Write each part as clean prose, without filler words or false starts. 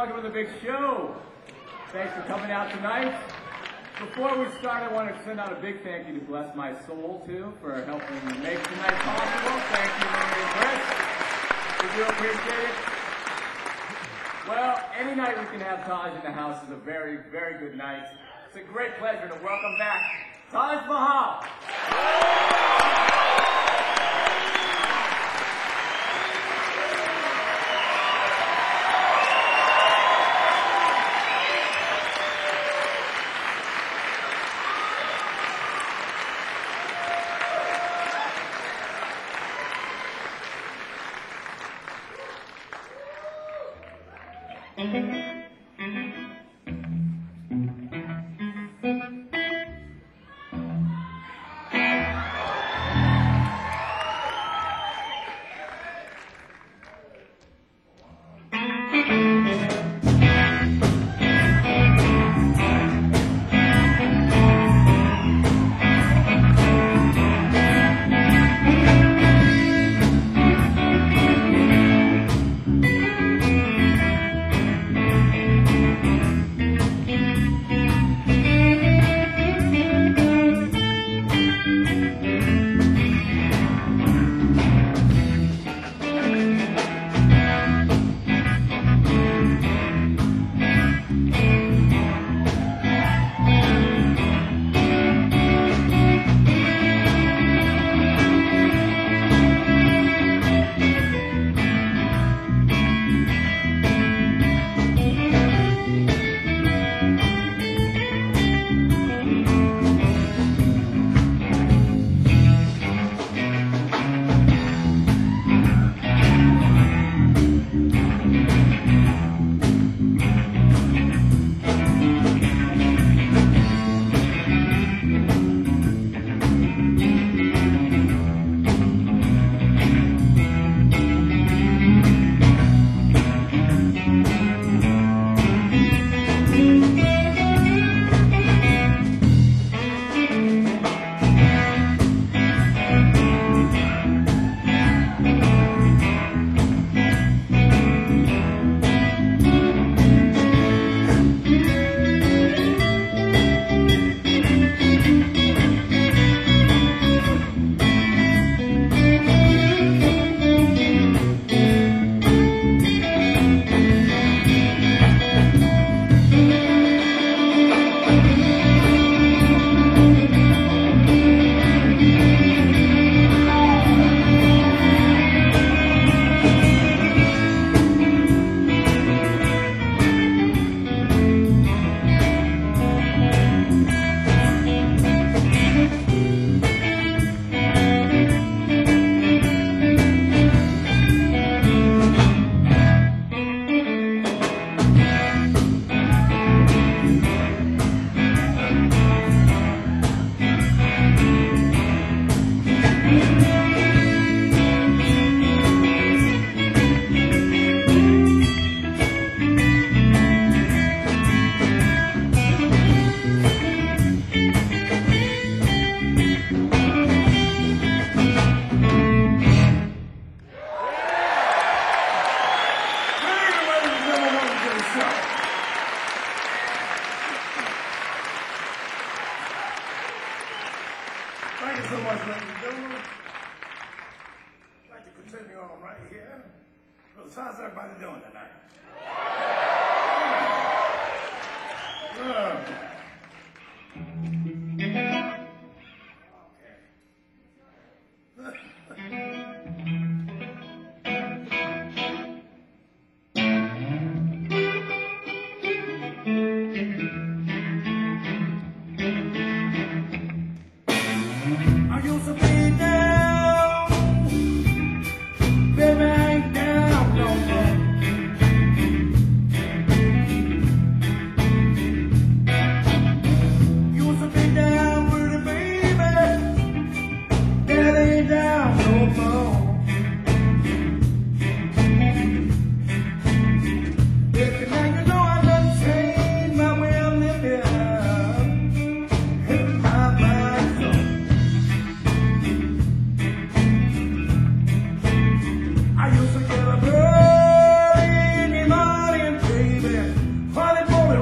Welcome to the big show. Thanks for coming out tonight. Before we start, I want to send out a big thank you to Bless My Soul, too, for helping make tonight possible. Thank you, Mary and Chris. We do appreciate it. Well, any night we can have Taj in the house is a very, very good night. It's a great pleasure to welcome back Taj Mahal. Baby, I ain't down no more.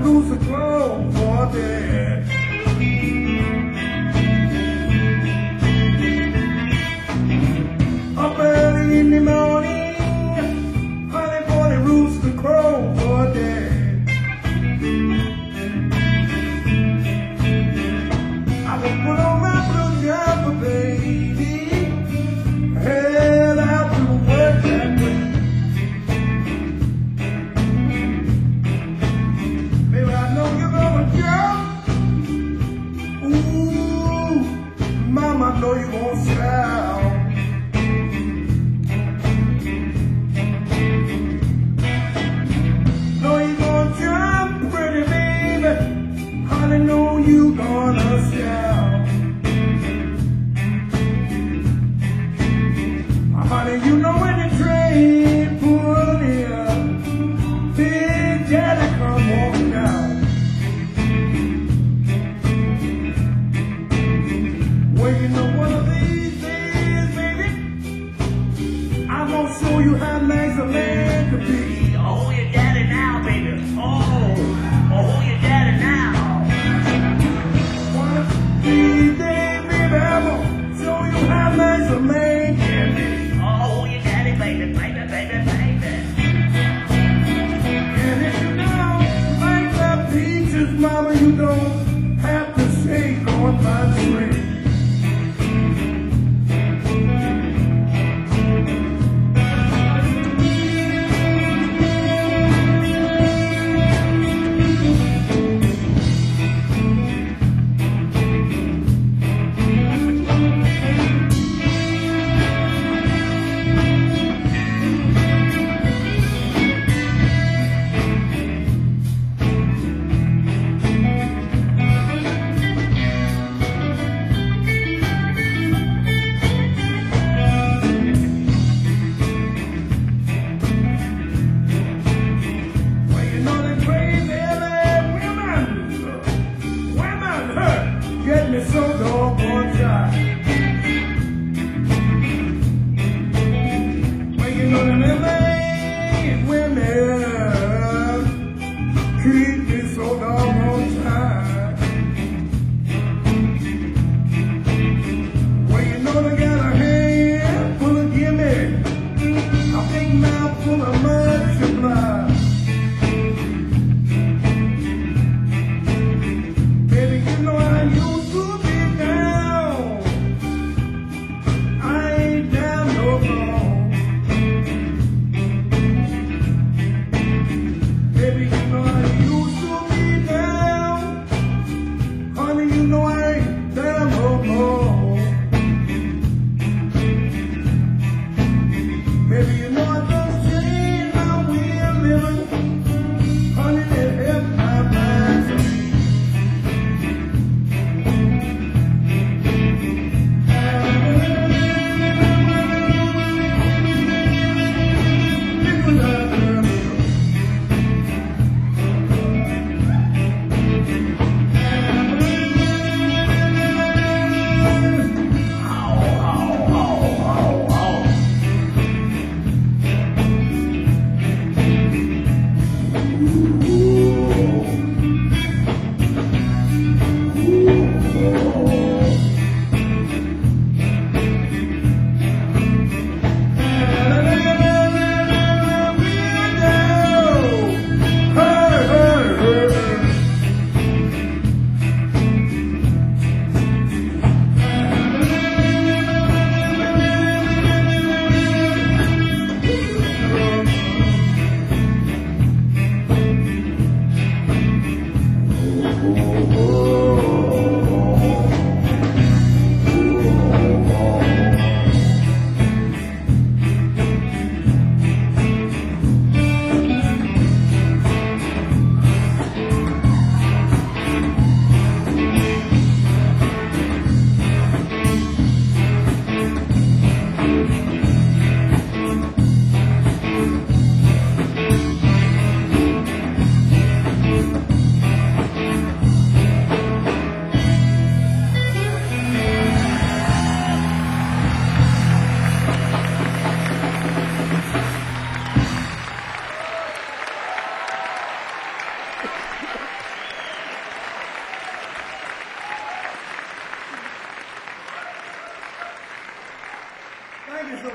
rooster crow for that. Up early in the morning, honey for the rooster crow for that. I will put on my blue jumper, baby, head out to work that way. Baby, I know you're gonna jump. Ooh, mama, I know you're gonna shout. Know you're gonna jump, pretty baby. Honey, know you gonna shout. Honey, you know when the train pull in, Big Daddy come walking out. Well, you know one of these days, baby, I'm gonna show you how nice a man can be. Oh, your daddy now, baby. Oh, your daddy now. One of these days, baby, I'm gonna show you how nice a man can be. Oh, your daddy, baby, baby, baby, baby. And if you don't like the peaches, mama, you don't have to shake on my tree.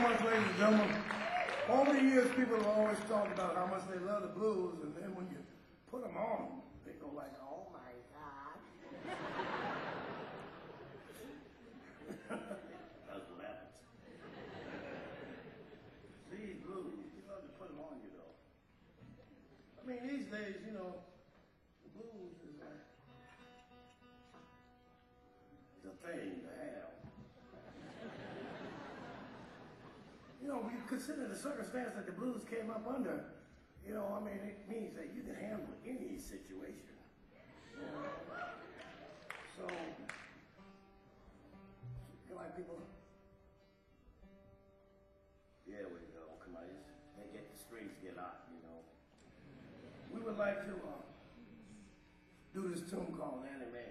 much, ladies and gentlemen. Over the years, people have always talked about how much they love the blues, and then when you put them on, they go like, oh my God. That's what happens. These blues, you love to put them on you, though. I mean, these days, you know, the blues is like the thing to have. You know, when you consider the circumstance that the blues came up under, you know, I mean, it means that you can handle any situation. You know? So, like people, Yeah, we go. Come on, they get the strings get hot, you know. we would like to do this tune called Annie Mae.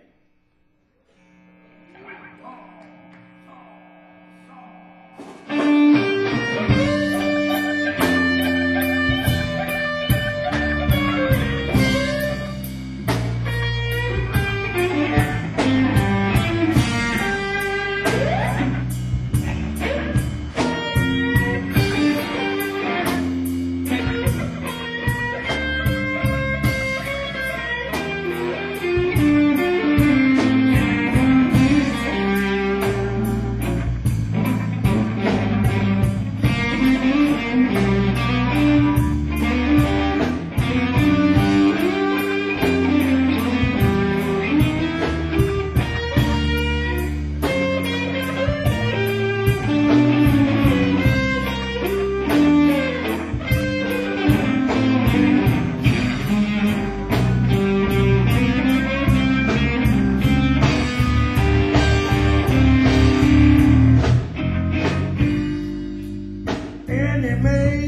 Annie Mae,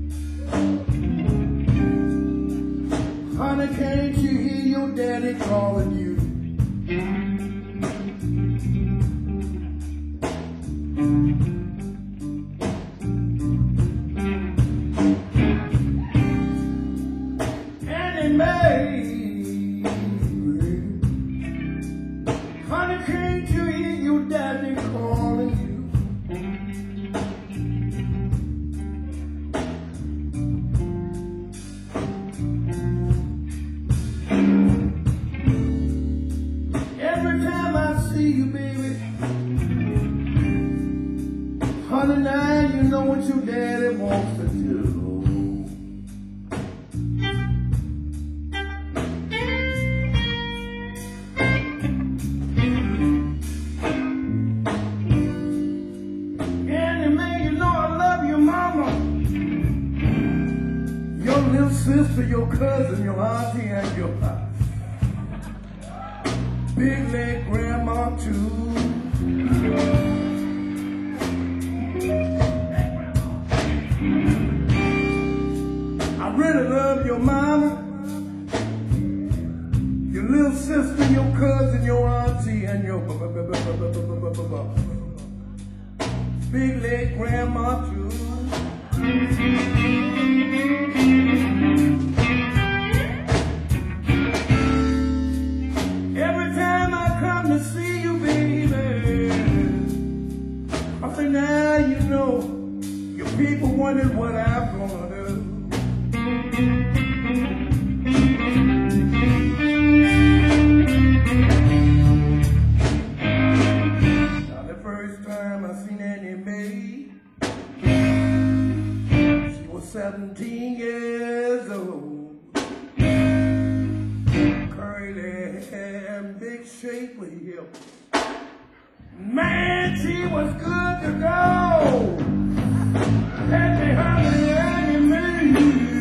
honey, can't you hear your daddy calling you? Annie Mae, honey, can't you hear your daddy calling you? Every time I see you, baby, honey, now you know what your daddy wants to do. Annie Mae, you know I love your mama, your little sister, your cousin, your auntie, and your big leg grandma too. I really love your mama, your little sister, your cousin, your auntie, and your big leg grandma too. Every time I come to see you, baby, I say, now you know, your people wondered what I'm gonna do. Now the first time I seen Annie Mae, she was 17 years old. Curly hair and big shapely hips. Man, she was good to go. Let me honey, Annie Mae.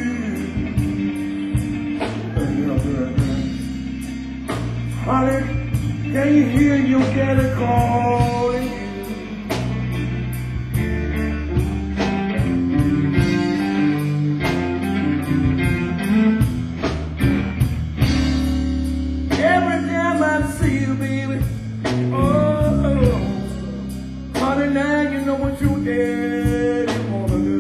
Holly, can you hear your daddy calling you? Every time I see you, baby, oh, honey, now you know what your daddy wanna do.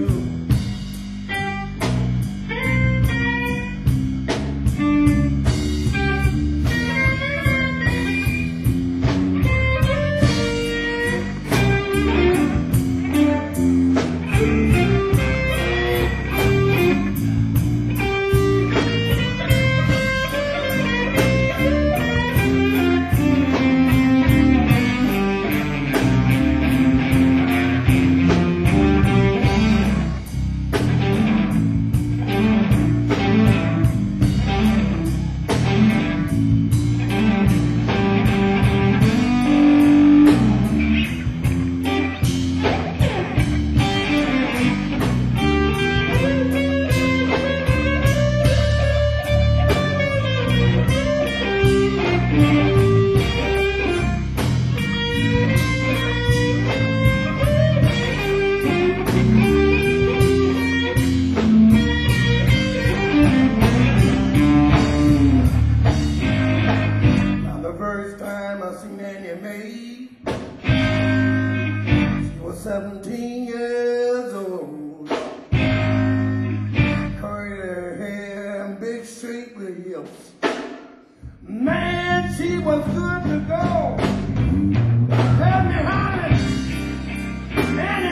she was good to go. Tell me, honey, honey,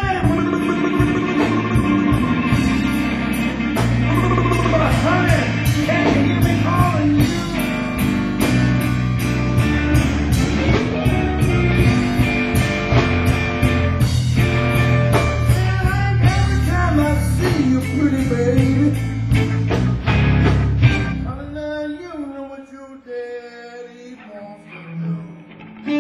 can you hear me calling you? Every time I see you, pretty baby, you know what your daddy wants to do.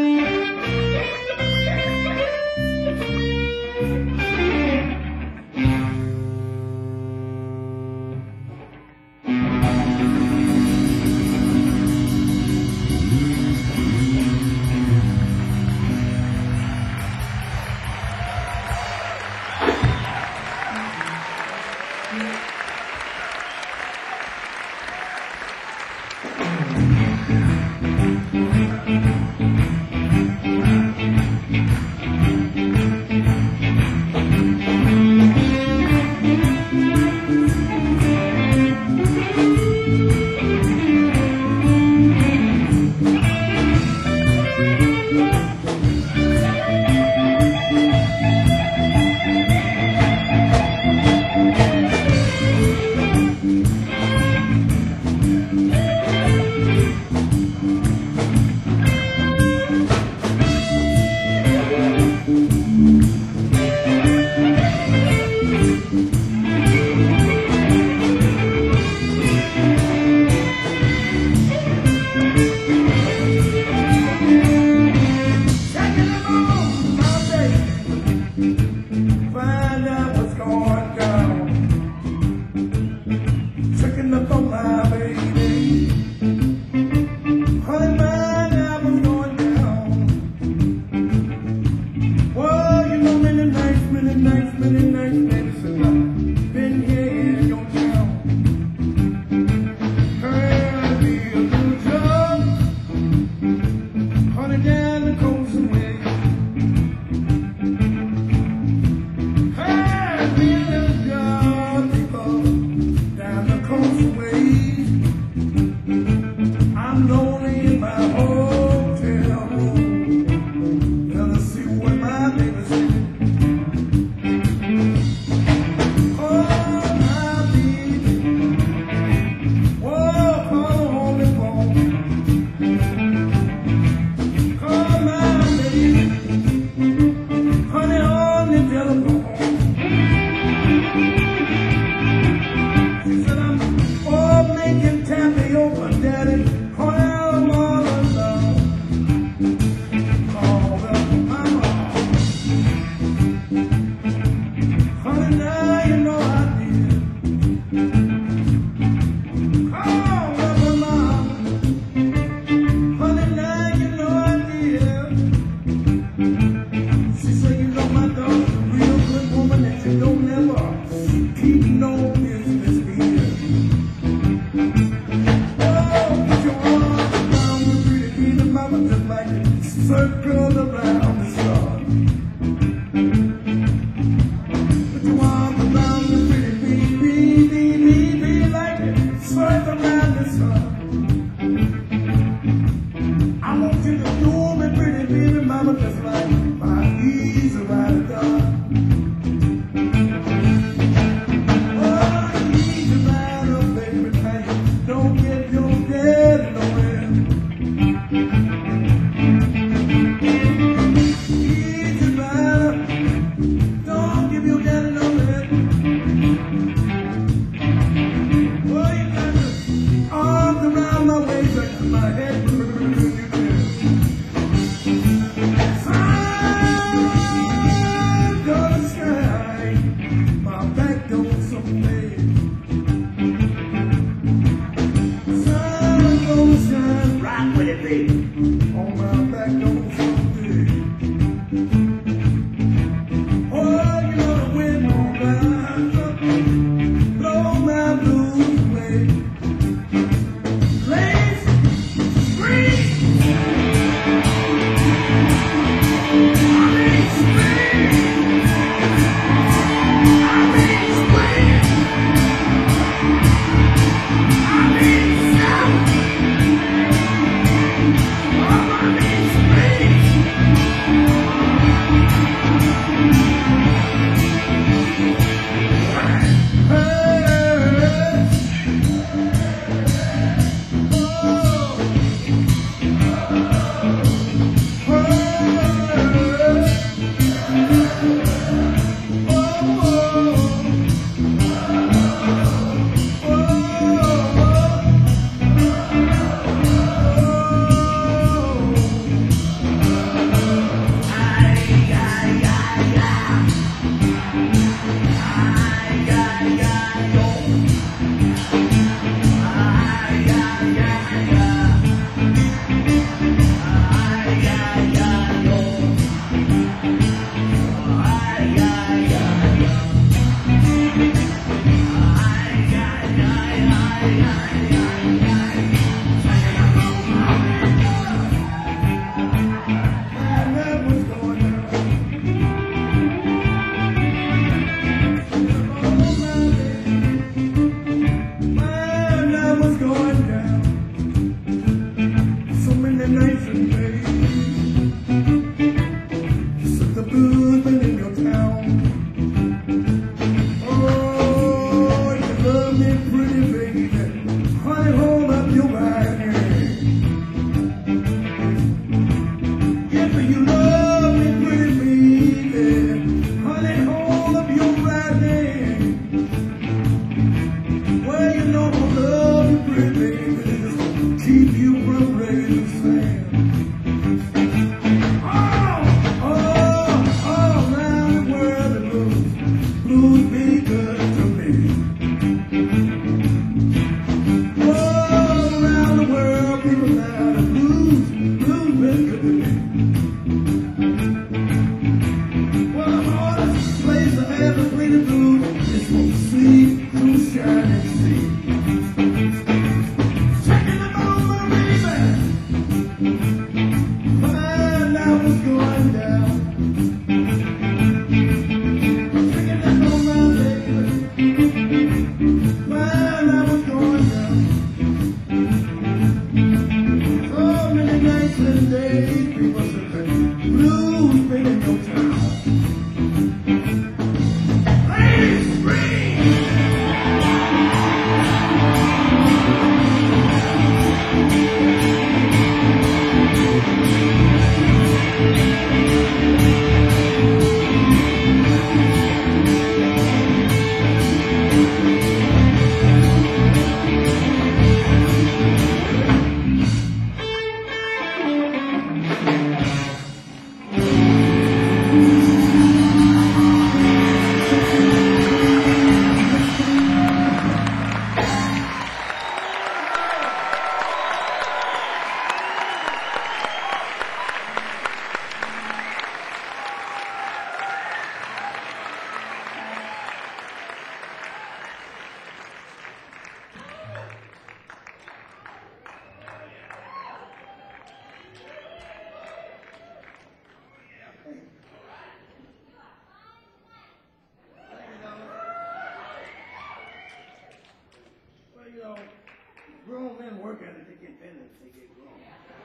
Grown men work at it, they get penance, they get grown.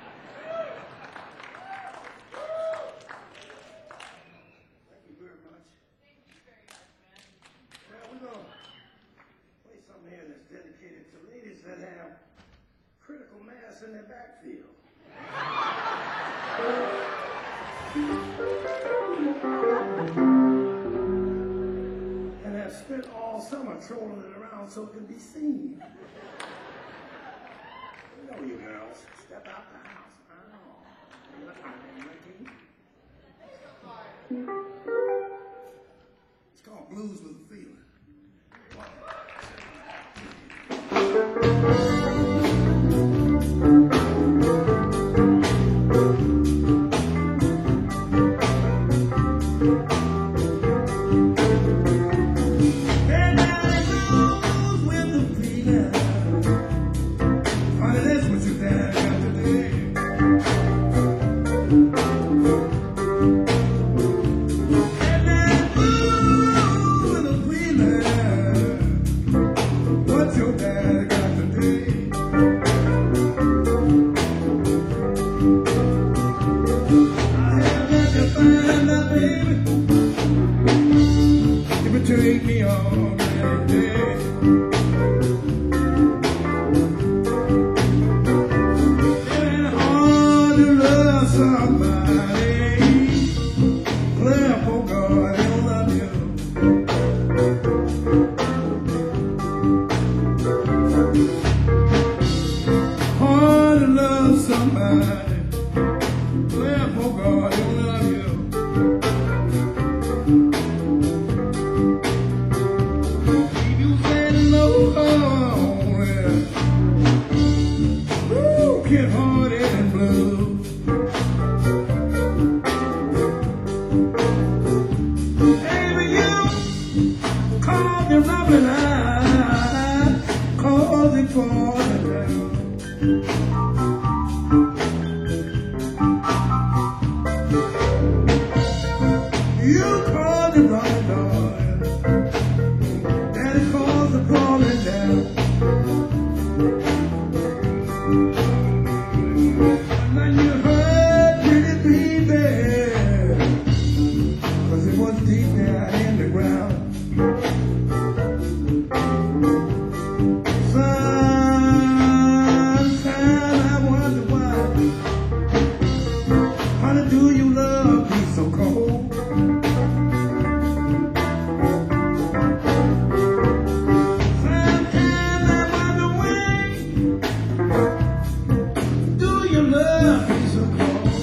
Thank you very much. Well, we're going to play something here that's dedicated to ladies that have critical mass in their backfield. And have spent all summer trolling it around so it can be seen. You know you girls, step out the house. Oh, look at me, it's called Blues with a Feeling. Take me on that day. And hard to love somebody. Well, oh God, I love you. Hard to love somebody. Well, oh God, I love you. broken-hearted and blue. Baby, you called me loving eye, called it falling down. You called it right on, Daddy called it falling down. Now you heard pretty baby, 'cause it was deep down in the ground. Sometimes I wonder why, honey, do you love me so cold? Sometimes I wonder why, do you love me so cold?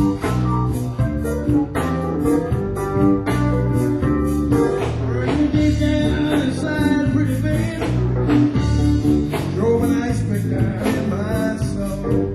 Burning deep down inside, pretty baby, drove an ice pick down in my soul.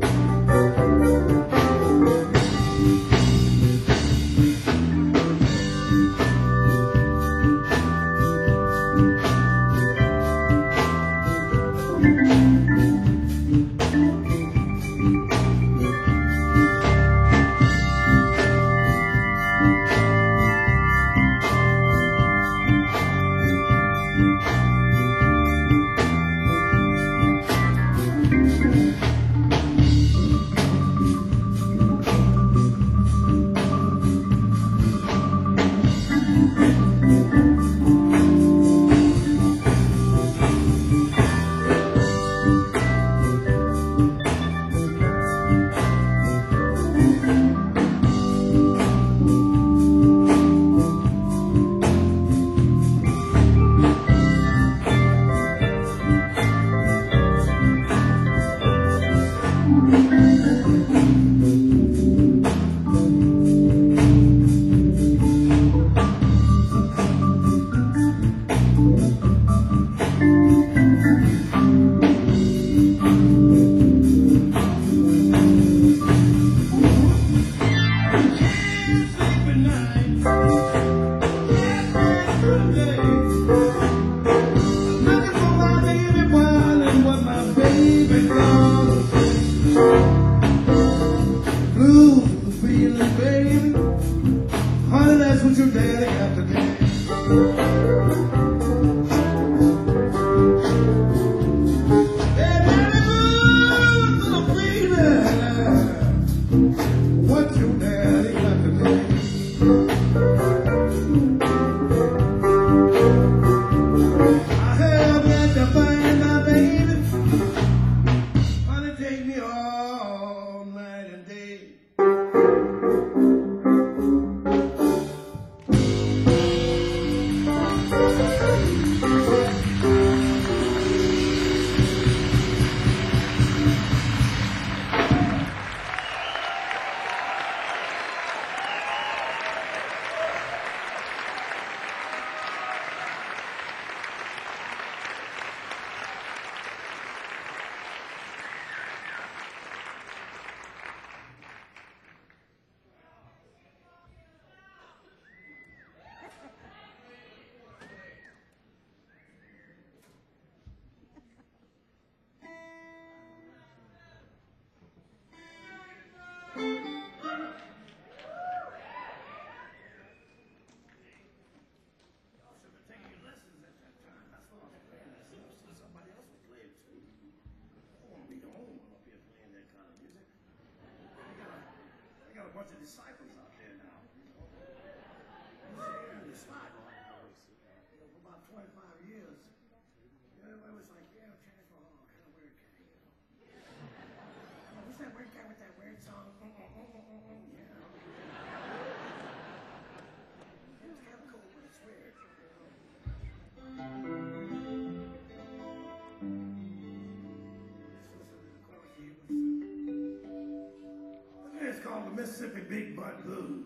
That's what your daddy got to do. What your daddy got to do. I have got to find my baby. Honey, take me all night and day. Bunch of disciples out there now. In the spot. For about 25 years. Everybody was like, yeah, Transfer Hall, kind of weird guy, who's that weird guy with that weird song? Yeah. It's kind of cool, but it's weird. It's called the Mississippi Big Butt Blues.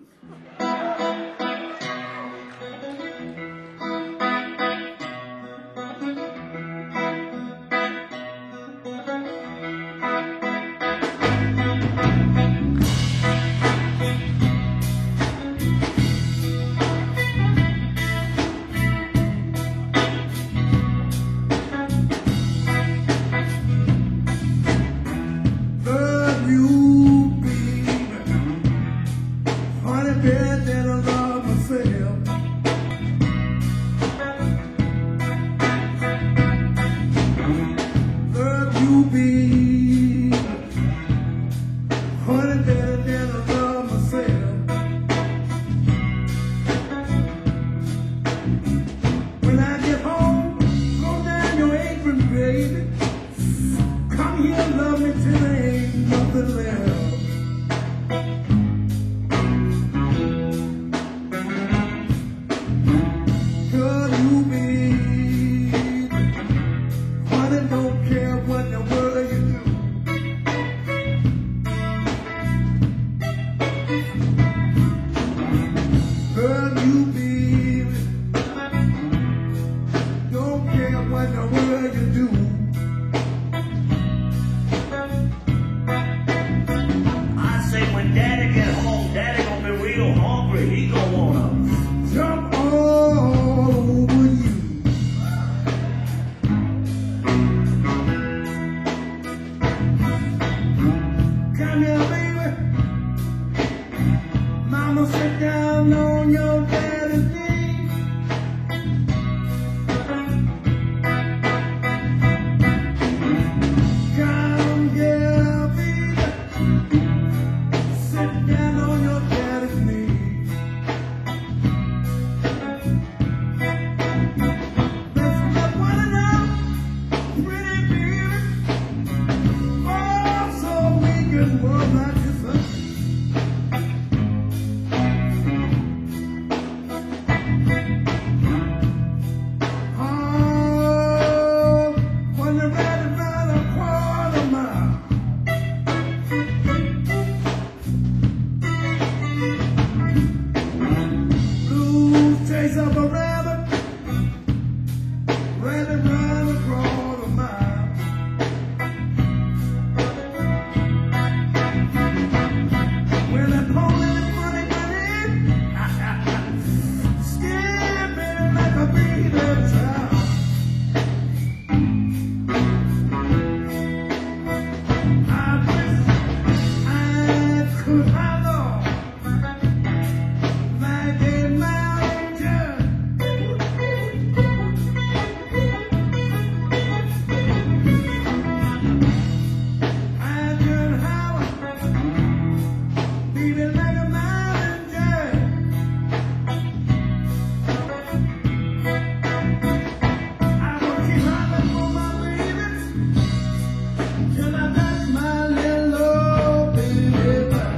wondering was I just a oh, when you're ready about a quarter mile. Blue chase up a rabbit, ready run a quarter mile. When that pony funny skipping like a beaver child. I wish I could follow like a mountain. I could howl, beating like a mountain. I will keep hollering for my babies till I got my little baby back.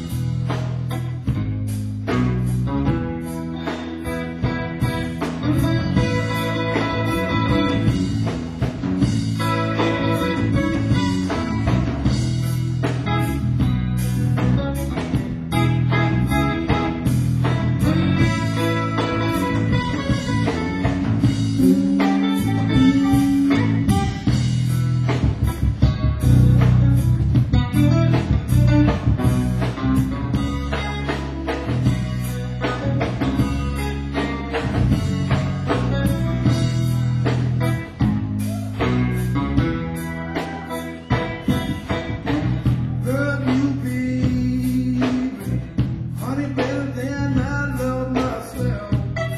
Love you, baby, honey, better than I love myself.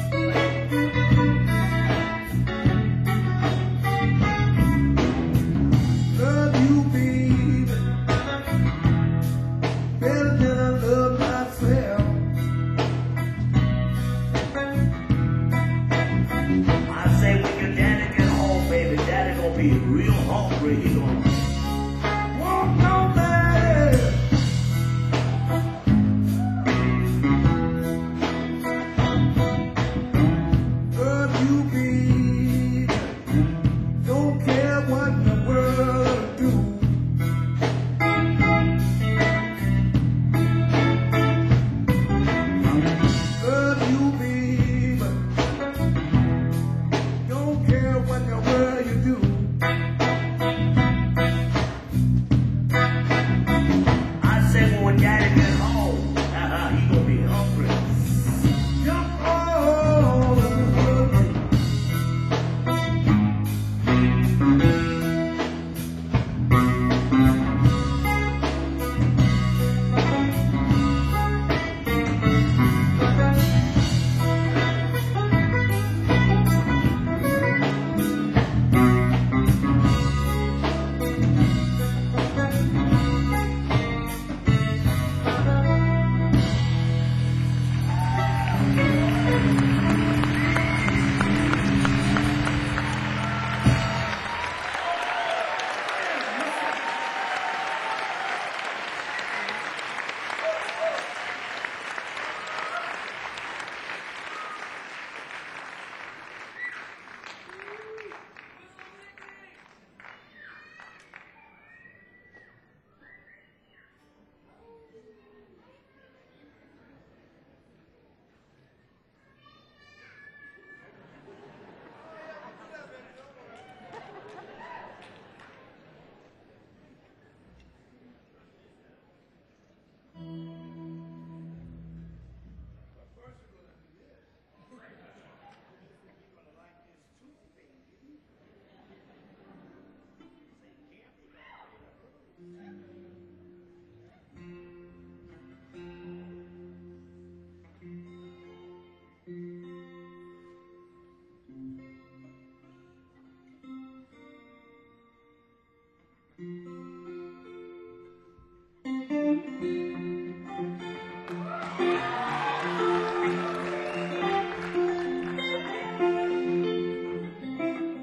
Love you, baby, better than I love myself. I say when your daddy get home, baby, daddy gonna be real hungry. He gonna Want nobody. Love you, baby, don't care what the world do. Love you, baby, don't care what the world you do. I say when daddy get home, he gonna be hungry. Jump all over me.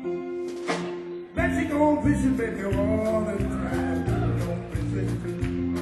Betsy go fishing, baby, all the time. Don't be fishing.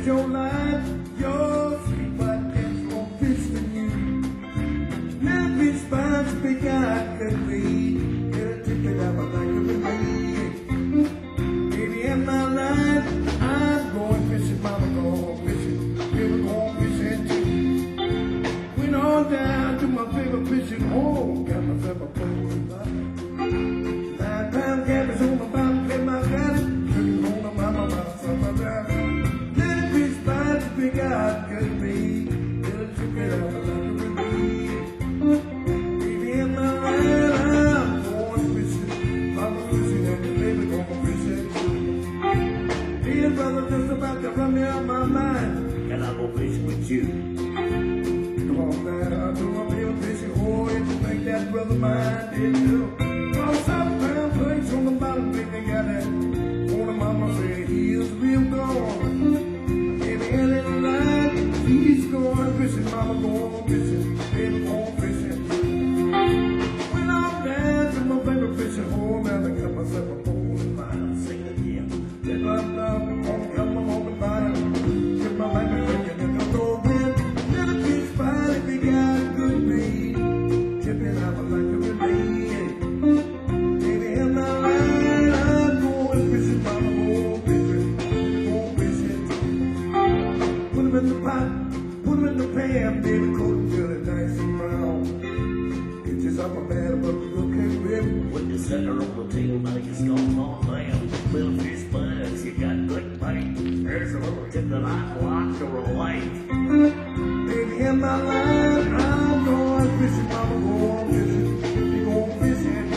your life, your sweet white lips more fish than you. Now fish finds a big I could read. Get a ticket out my like a read. Baby, in my life, I'm going fishing, mama going fishing. River going fishing too. Went on down to my favorite fishing hole. Got myself a pole and line. 9-pound catfish on my bottom, get my gun. Cooking on my mama, son, my driver. Now fish finds a big I could read. Get a ticket out my like a read. Baby, in my life, I'm going fishing. Mama fishing and the baby going fishing too. Dear brother, just about to run me out my mind. And I'll go fishing with you. Come on, man, I know I'm real fishing. Oh, if you think that brother mine did too. Oh, southbound place on the bottom, baby, got that. Oh, the mama said he is real gone. Baby, in his life, he's going fishing. Mama going fishing. Baby going fishing. Went off down to my favorite fishing hole. Now I got myself a pole and line. Sing it again. If I'm down, come on and find. Get my baby drinking, and go in. Never fish fine if you got a good read. Tipping out like a relay. Baby, in my line, I'm going fishing, mama going fishing, Put them in the pot, put them in the pan, baby, coat them till they're nice and brown. Get yourself a bad but we okay, baby. With the center on the table like it's gone on lamb. Little fish buds, you got good bite. There's a little tip that I watch or a light. Baby, in my life, I'm going fishing, mama going fishing, you going fishing.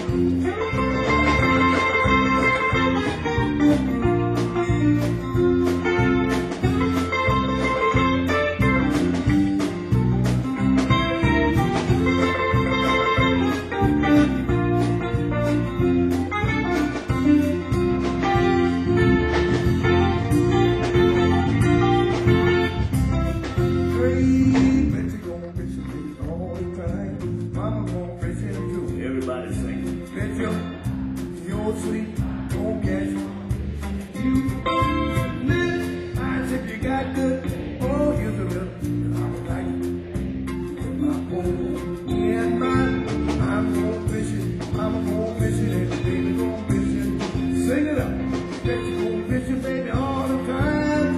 Everybody sing. Bet your sweet, don't catch you. I said you got good. Oh, here's a little. I'm like my home and mine. I'm going fishing. I'm going fishing and the baby going fishing. Sing it up. Bet you going fishing, baby, all the time.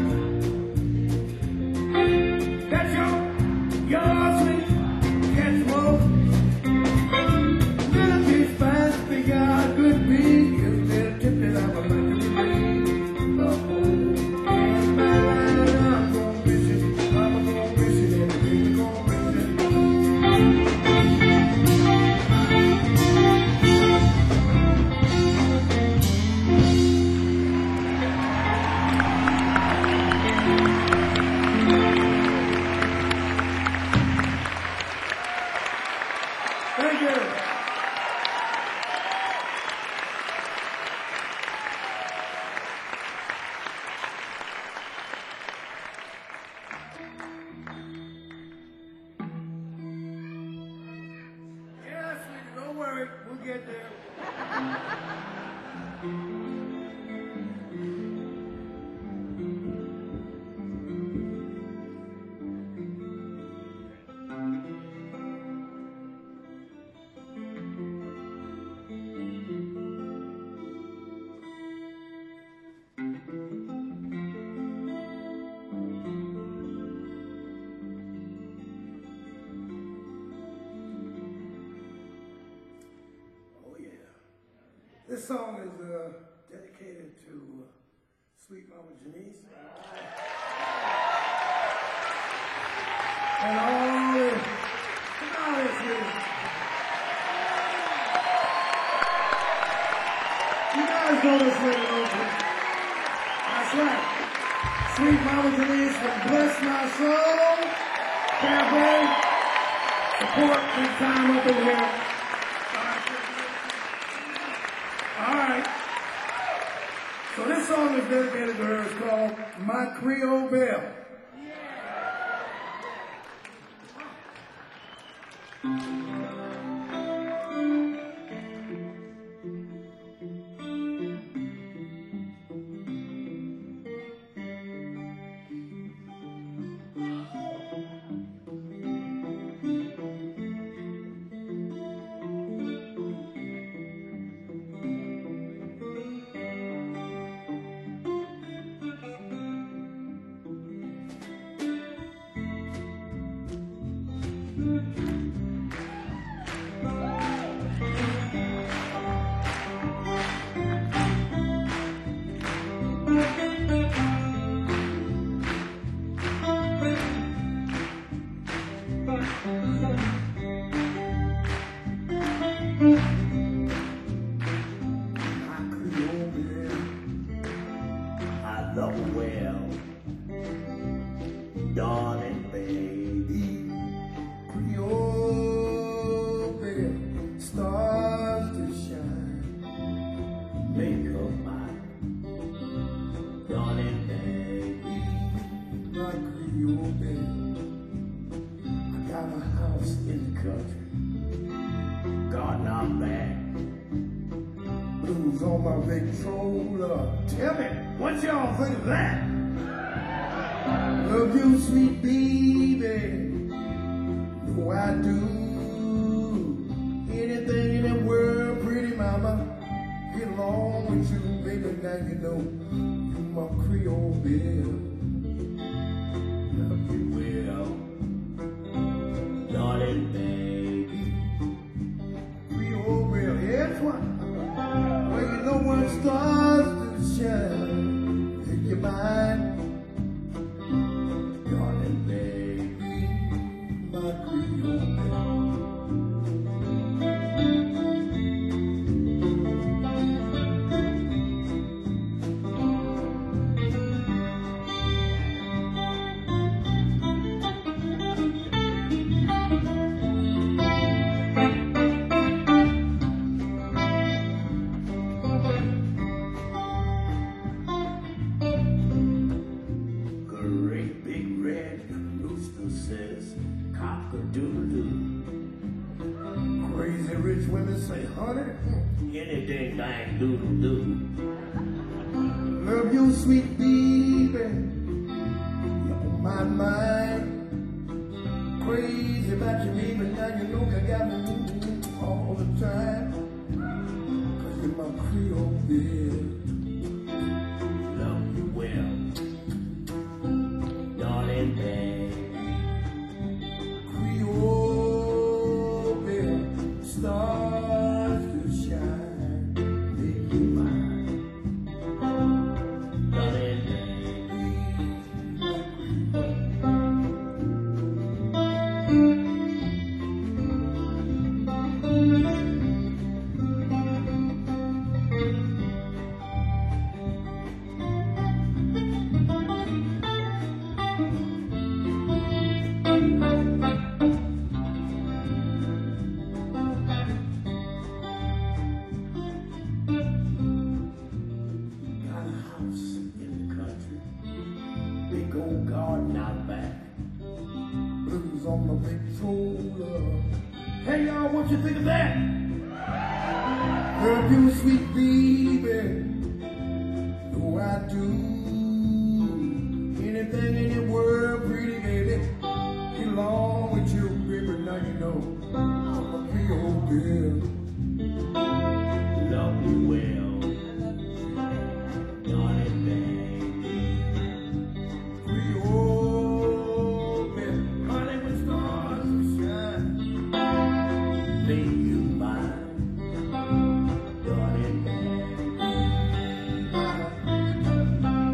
That's your sweet, catch more. God could be if they're tipping out my like and my line, I'm going fishing, I'm going fishing, and the baby going fishing. Thank you. Don't worry, we'll get there. This song is dedicated to sweet mama Janice. And all this here. You guys know this lady over. That's right. Sweet mama Janice from Bless My Soul Cafe. Support big time up in here. All right. So this song is dedicated to her. It's called My Creole Belle. I love well, darling baby. Creole bell, stars to shine. Make her mine, darling baby. My Creole bell, I got a house in the country. God, not bad. Blues on my Victrola. Tell me, what y'all think of that? Love you, sweet baby. Know I do. Anything in the world, pretty mama. Get along with you, baby. Now you know you my Creole belle. Love you well, darling baby. Creole belle, yes, what? Well, you know when stars to shine, take your mind, Darling baby, my Creole belle. great big red rooster says cock-a-doodle-doo. Crazy rich women say, honey, Anything dang doodle-doo. love you, sweet baby. You're on my mind. Crazy about you, baby. Now you know you got me moving all the time. 'Cause you're my Creole belle. Love you well, darling baby. Creole belle, stars to shine. Make you mine. Darling baby, got a house in the country, big old garden out back. blues on my Victrola. Hey y'all, what you think of that? Love you, sweet baby. Know I do. Anything in the world, pretty baby. Get along with you, baby. Now you know I'm a Creole girl. Love you well, darling baby. Creole girl. Honey, when stars shine. Make you mine, darling baby.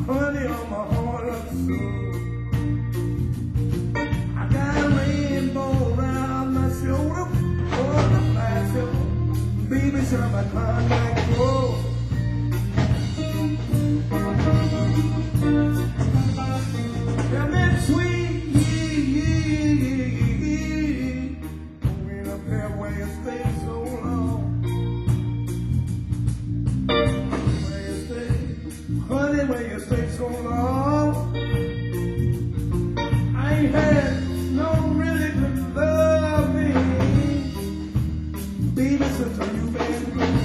honey on my heart and soul. I got a rainbow around my shoulder, oh, the flash of baby, shine my contact gold. Got that sweet, moving up there where you stay so long. Where you stay, honey, where you stay so long. I ain't had no really good loving, baby, since you've been gone.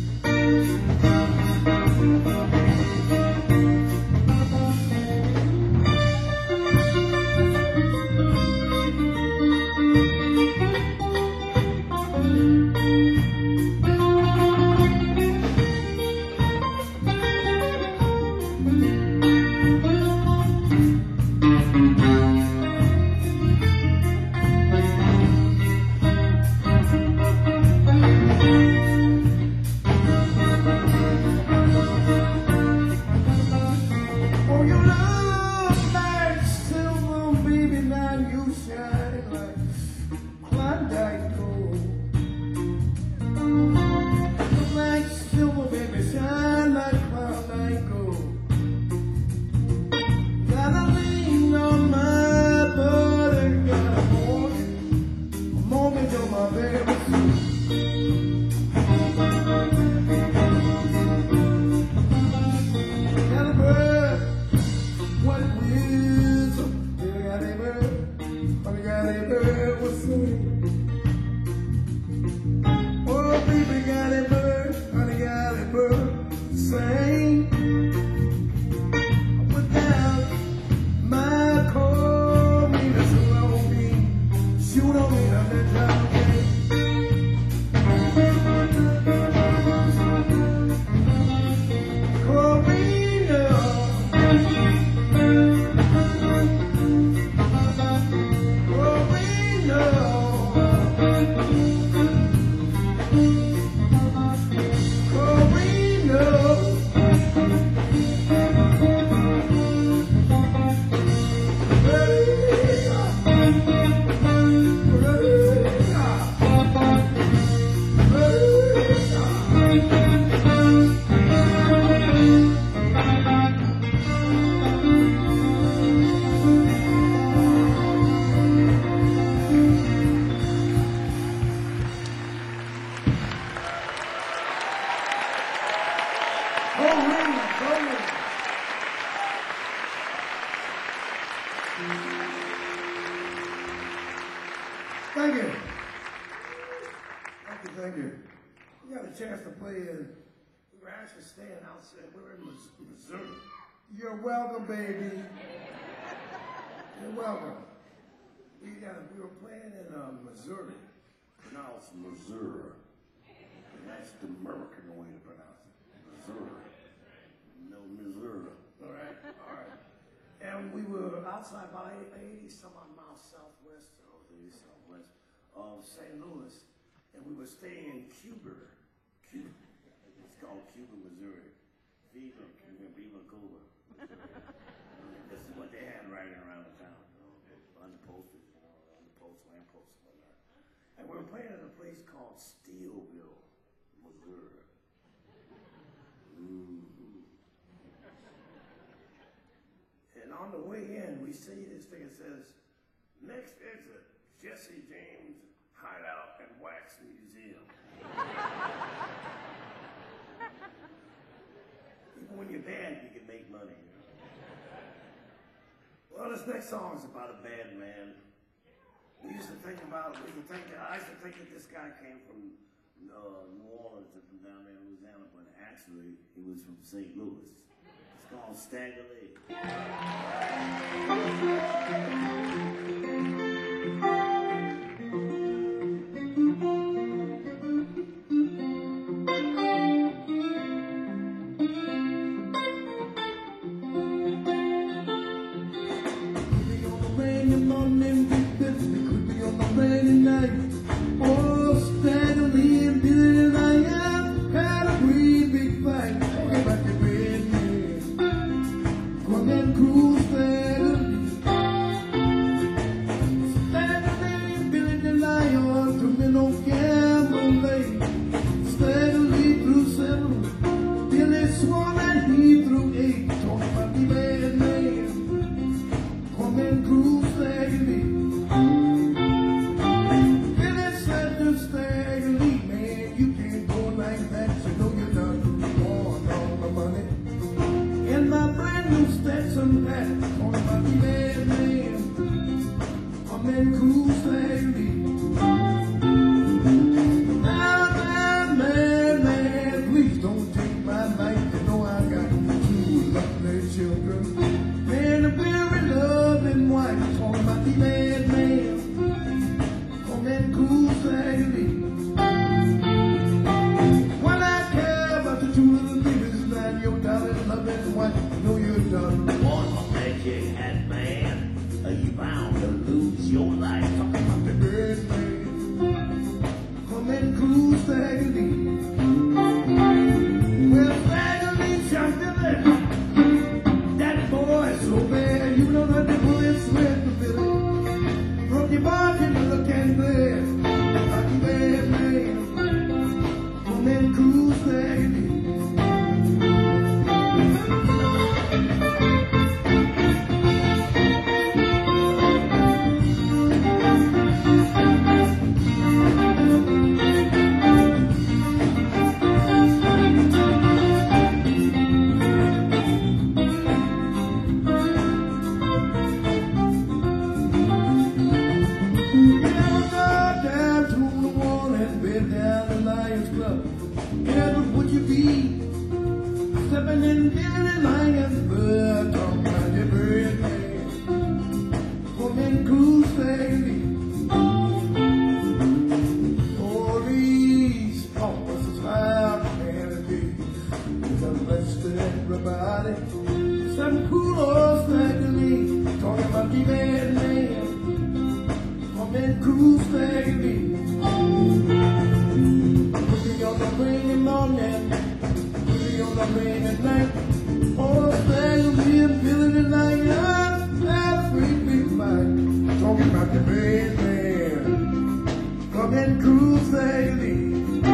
Thank you. Thank you, thank you. We got a chance to play in, we were actually staying outside, we're in Missouri. You're welcome, baby. You're welcome. We were playing in Missouri, pronounced Missouri. And that's the American way to pronounce it, Missouri. No, Missouri. All right. And we were outside about 80 some odd miles southwest of St. Louis, and we were staying in Cuba. It's called Cuba, Missouri. Viva Cuba. This is what they had riding around the town, on the posters, on the lampposts and whatnot. And we were playing at a place called Steelville, Missouri. And on the way in, we see this thing that says, next exit, Jesse James Hideout and Wax Museum. Even when you're bad, you can make money. Well, this next song is about a bad man. I used to think that this guy came from New Orleans or from down there in Louisiana, but actually he was from St. Louis. It's called Stagger Lee. Come and cruise steadily. Steadily, Billy the Lion, to me no gambling. Steadily through 7, Billy swore that he through 8. Talk about the bad man. Come and cruise steadily. Billy said to steadily, man, you can't go like that. You know you're done on all the money. And my brand new Stetson hat. Talk about the bad man. Come and cruise steadily. Please don't take my life. You know I got 2 lovely children and a very loving wife. Talking about the bad man. Come and cruise steadily. When I care about the 2 little babies, man, your darling loving wife. You know you're done. One more magic hat, man. You bound to lose your life. Talking about The bird man. Come and cruise steadily. Well, steadily, Chuck Billy. That boy is so bad. You know that the boy is sweat to Billy. From the bartender look and glare. Like a bad man. Come and cruise steadily. Stepping in Billy Lion's blood, talking about the bird man. Come and cruise steadily. Police officers have humanity. Just arrested everybody. Some cool old steadily, talking about the bad man. Come and cruise steadily. Putting on the ring on that. On the rain at night, oh, steadily and Billy the Lion, that sweet big fight. Talking about the bad man. Come and cruise steadily.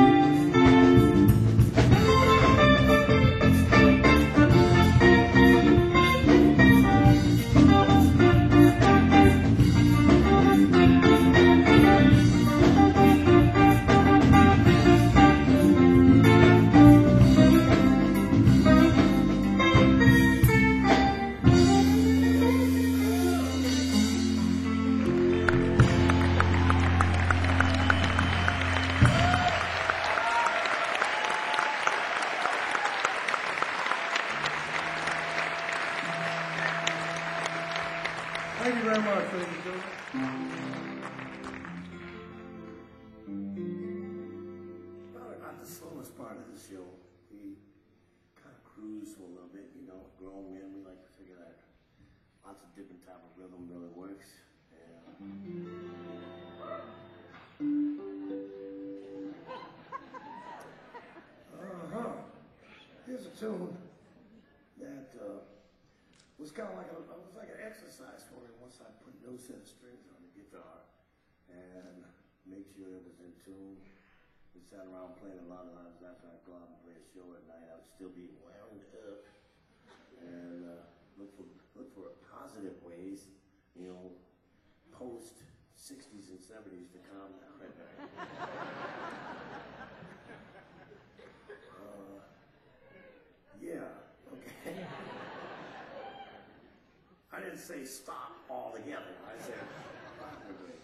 Thank you very much, ladies and gentlemen. Probably not the slowest part of the show. We kind of cruise for a little bit, you know. Grown men, we like to figure that lots of different type of rhythm really works. Here's a tune that was kind of like an exercise for me once I put no set of strings on the guitar and make sure it was in tune. We sat around playing a lot of times after I'd go out and play a show at night. I would still be wound up and look for positive ways, you know, post 60s and 70s to calm down. Yeah, okay. I didn't say stop altogether. I said positive.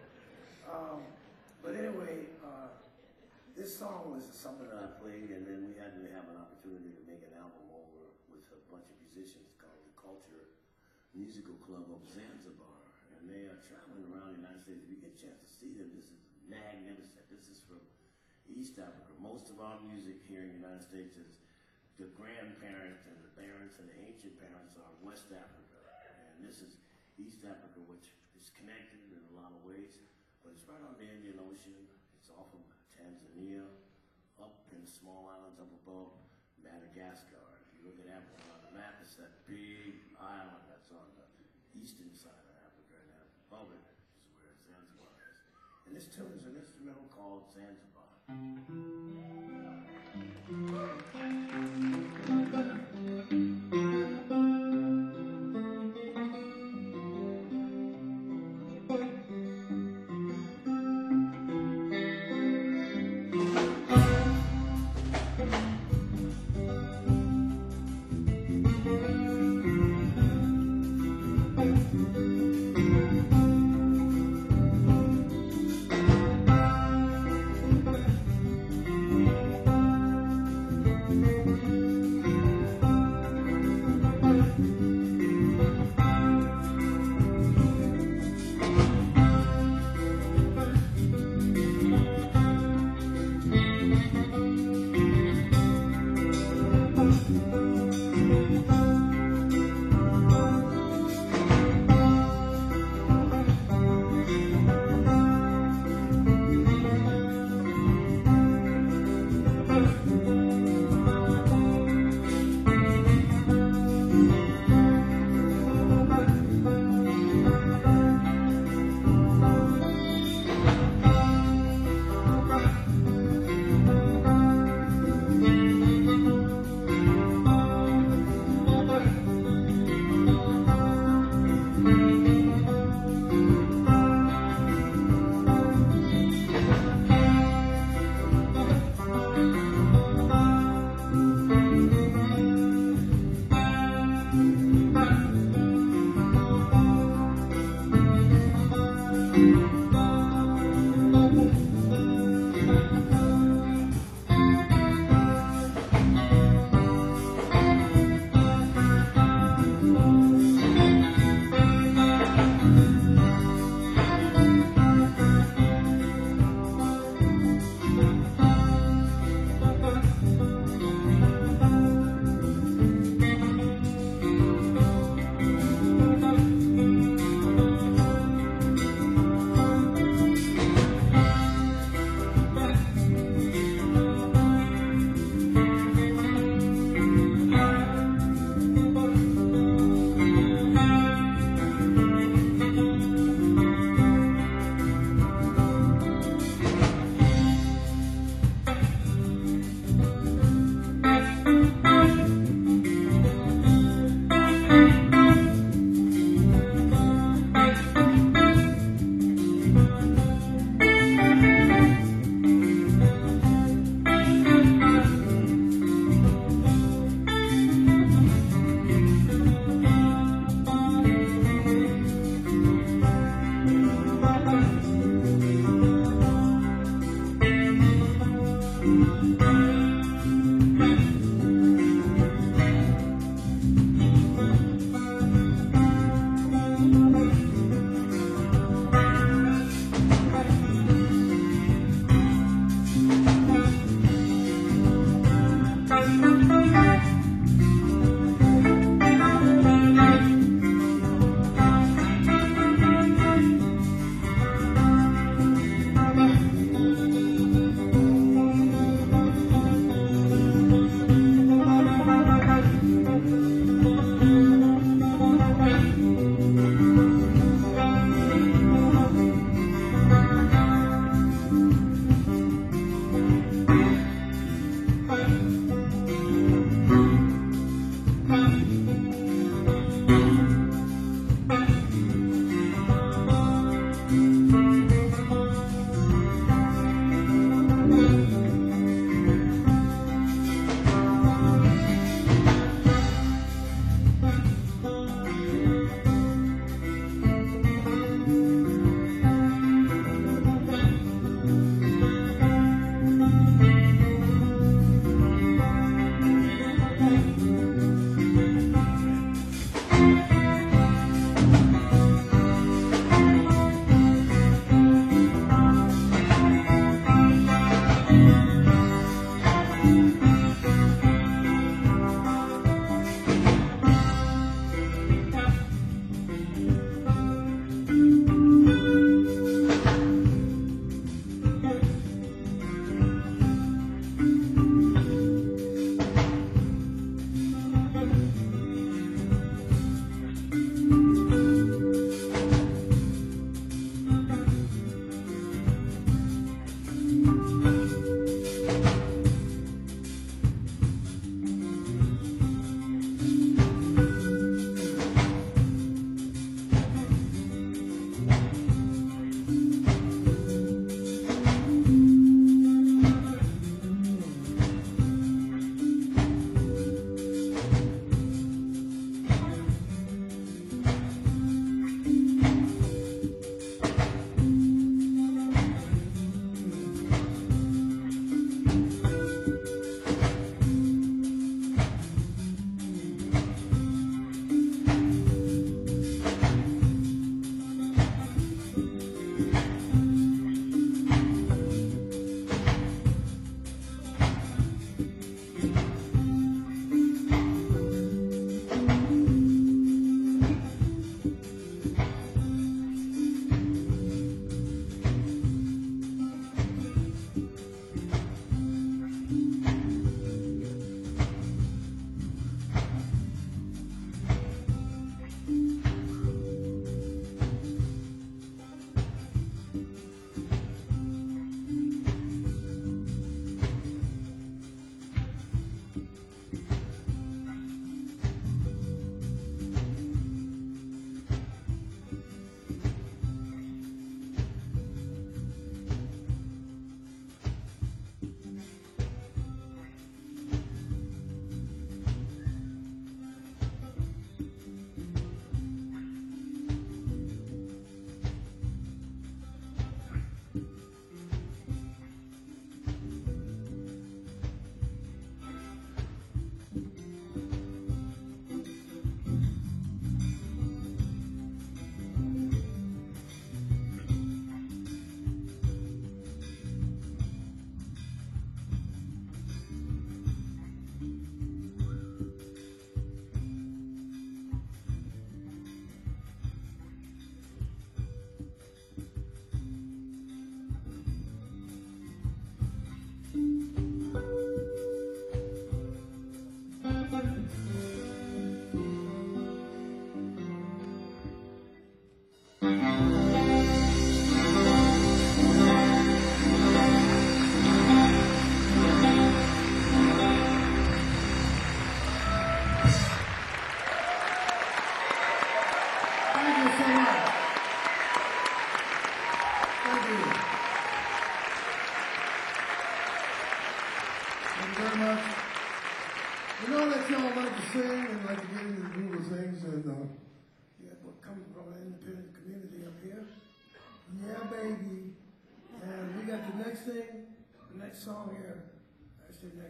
But anyway, this song was something that I played, and then we had to have an opportunity to make an album over with a bunch of musicians called the Culture Musical Club of Zanzibar, and they are traveling around the United States. If you get a chance to see them, this is magnificent. This is from East Africa. Most of our music here in the United States is the grandparents and the parents and the ancient parents are West Africa, and this is East Africa, which is connected in a lot of ways, but it's right on the Indian Ocean. It's off of Tanzania, up in the small islands up above Madagascar. If you look at Africa on the map, it's that big that's on the eastern side of Africa, and above it is where Zanzibar is. And this tune is an instrumental called Zanzibar.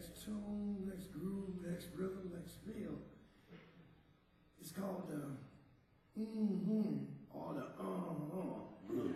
next tune, next groove, next rhythm, next feel. It's called the or the blues.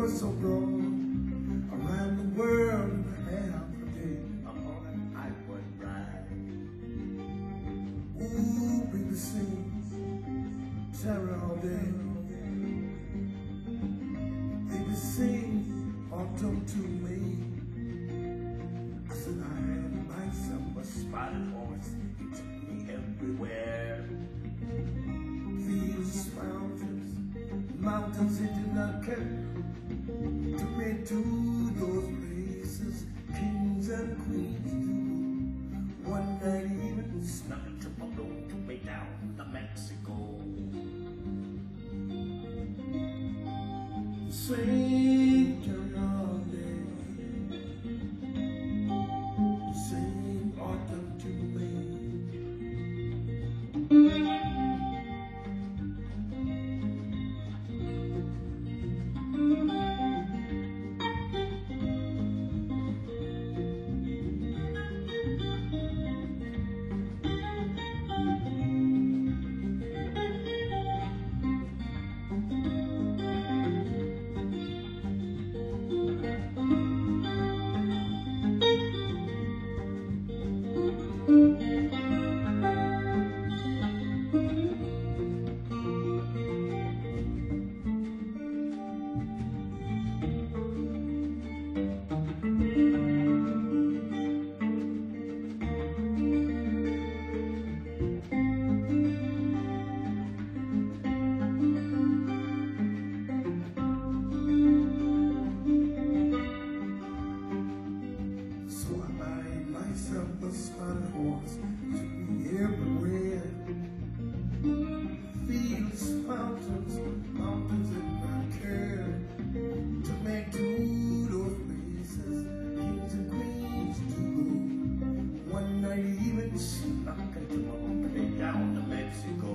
was so broad, around the world in half a day. Upon an Icebreak ride. Ooh, baby, sing terror all day. Baby, sing autumn to me. I said I had myself a Spotted horse, he took me everywhere. fields, mountains it did not care. Took me to those places kings and queens do. One night even Snuck into my room, took me down to Mexico. sing carry all day. Sing autumn to me. So I made myself a spotted horse, took me everywhere. Fields, mountains in my care. Took me to those places kings and queens do go. One night even Snuck into my room, took me down to Mexico.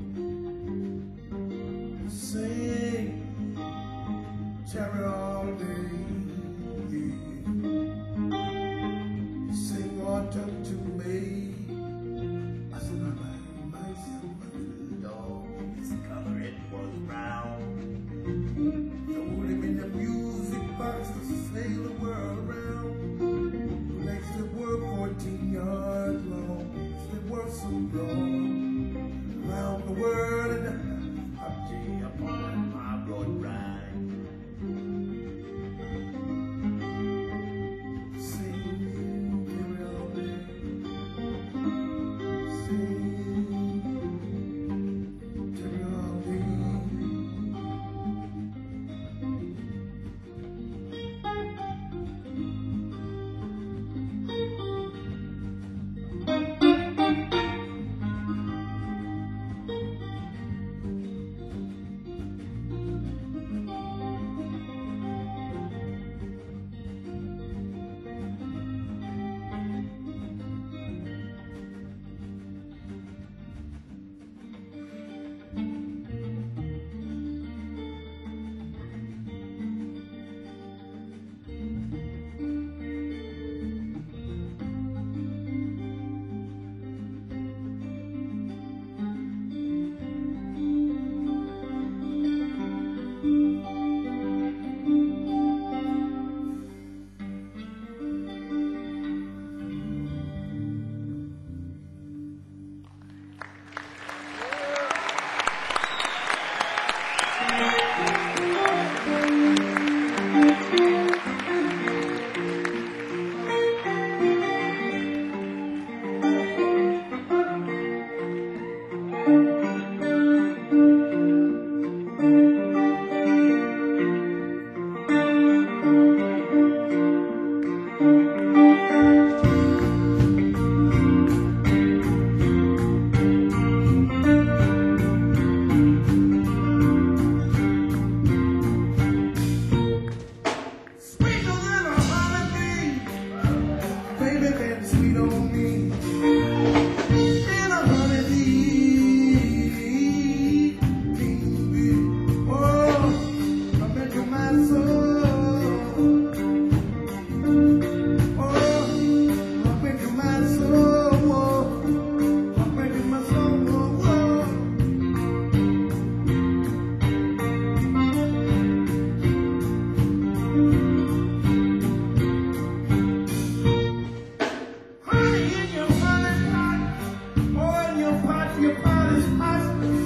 sing terror all day. Yeah. Sing autumn to me. I said I made myself a Dog, his color it was brown. Told him in the music box to sail the world around. Legs that were 14 yards long, that were so broad. Around the world and Up G upon my road ride. sing carry all day. Sing carry all day. Sweeter than a holiday, baby, been sweet on me. Been a holiday, your body's hot.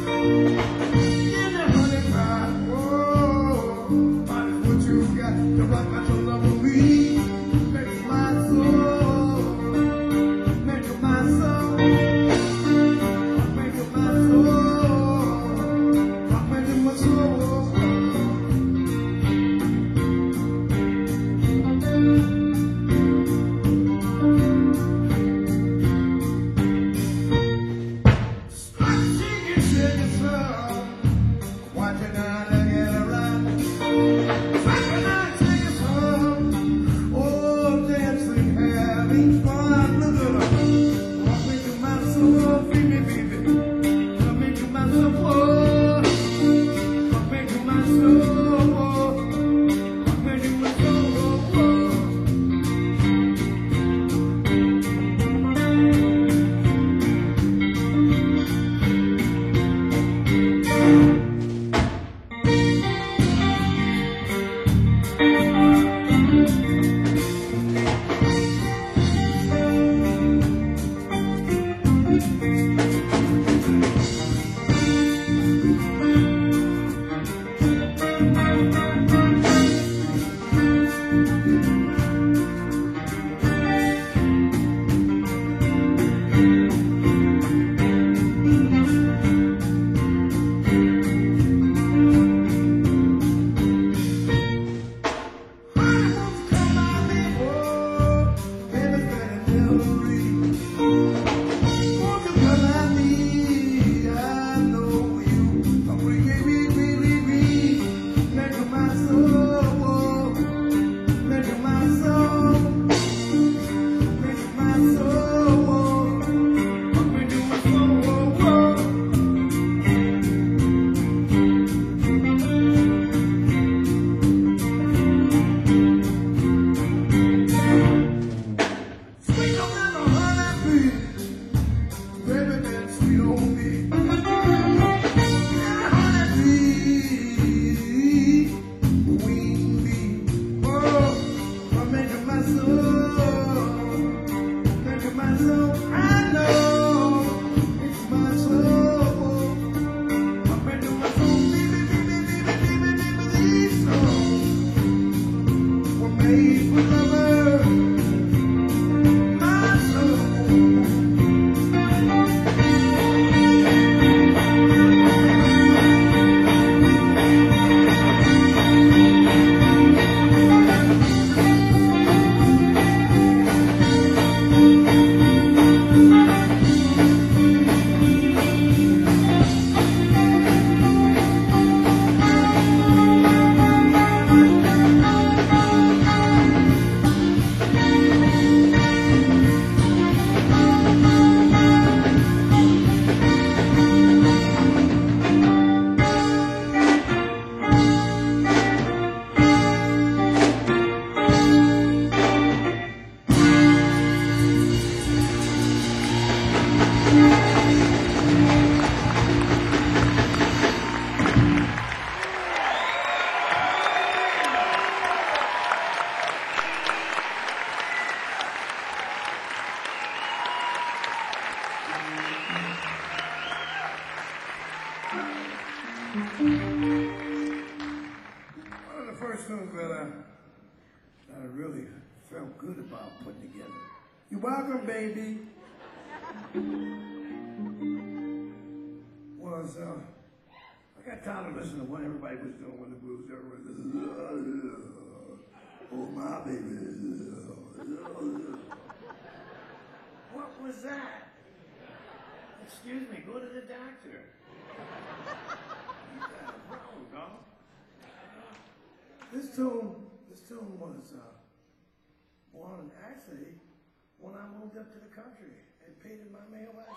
In the honey pot, whoa. Body's what you got to rock out your love with me. Make my soul, make my soul, make my soul, make my soul. One of the first tunes that I really felt good about putting together. You're welcome, baby. Was I got tired of listening to what everybody was doing with the blues. Everybody was, oh my baby. What was that? Excuse me, go to the doctor. You got a problem, dog. This tune was one actually when I moved up to the country and painted my mailbox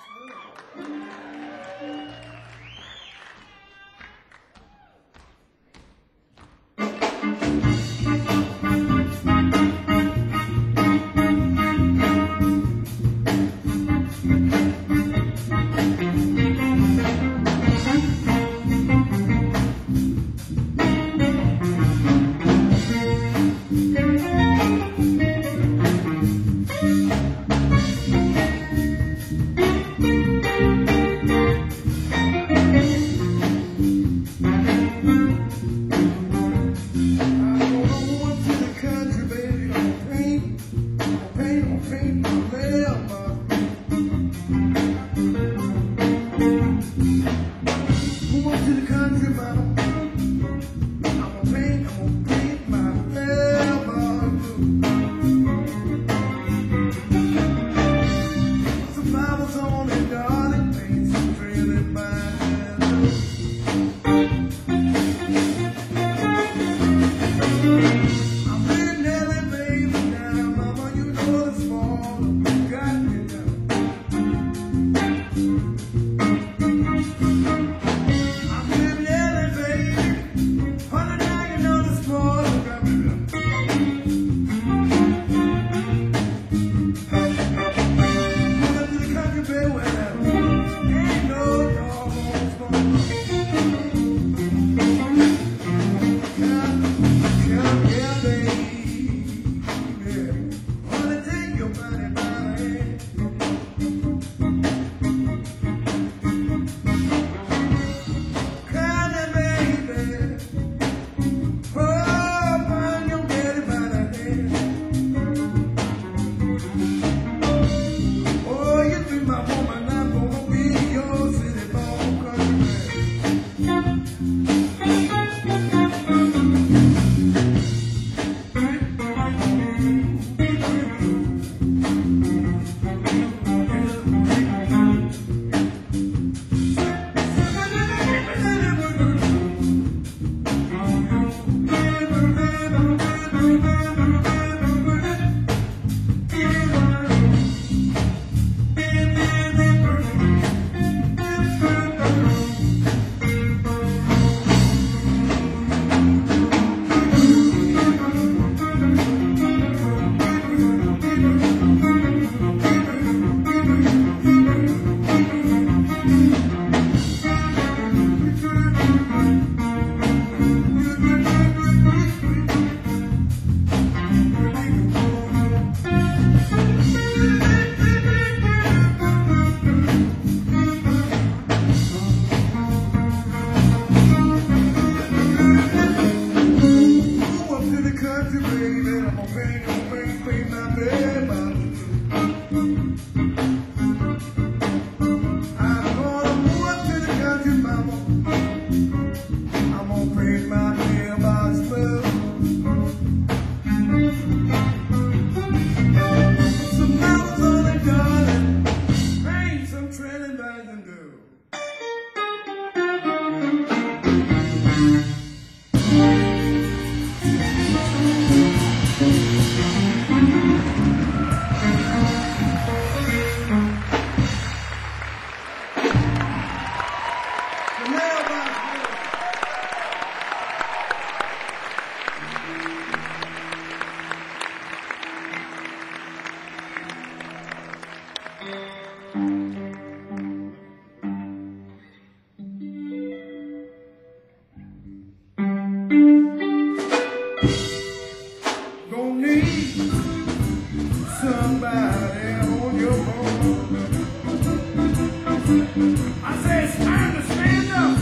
I say it's time to stand up.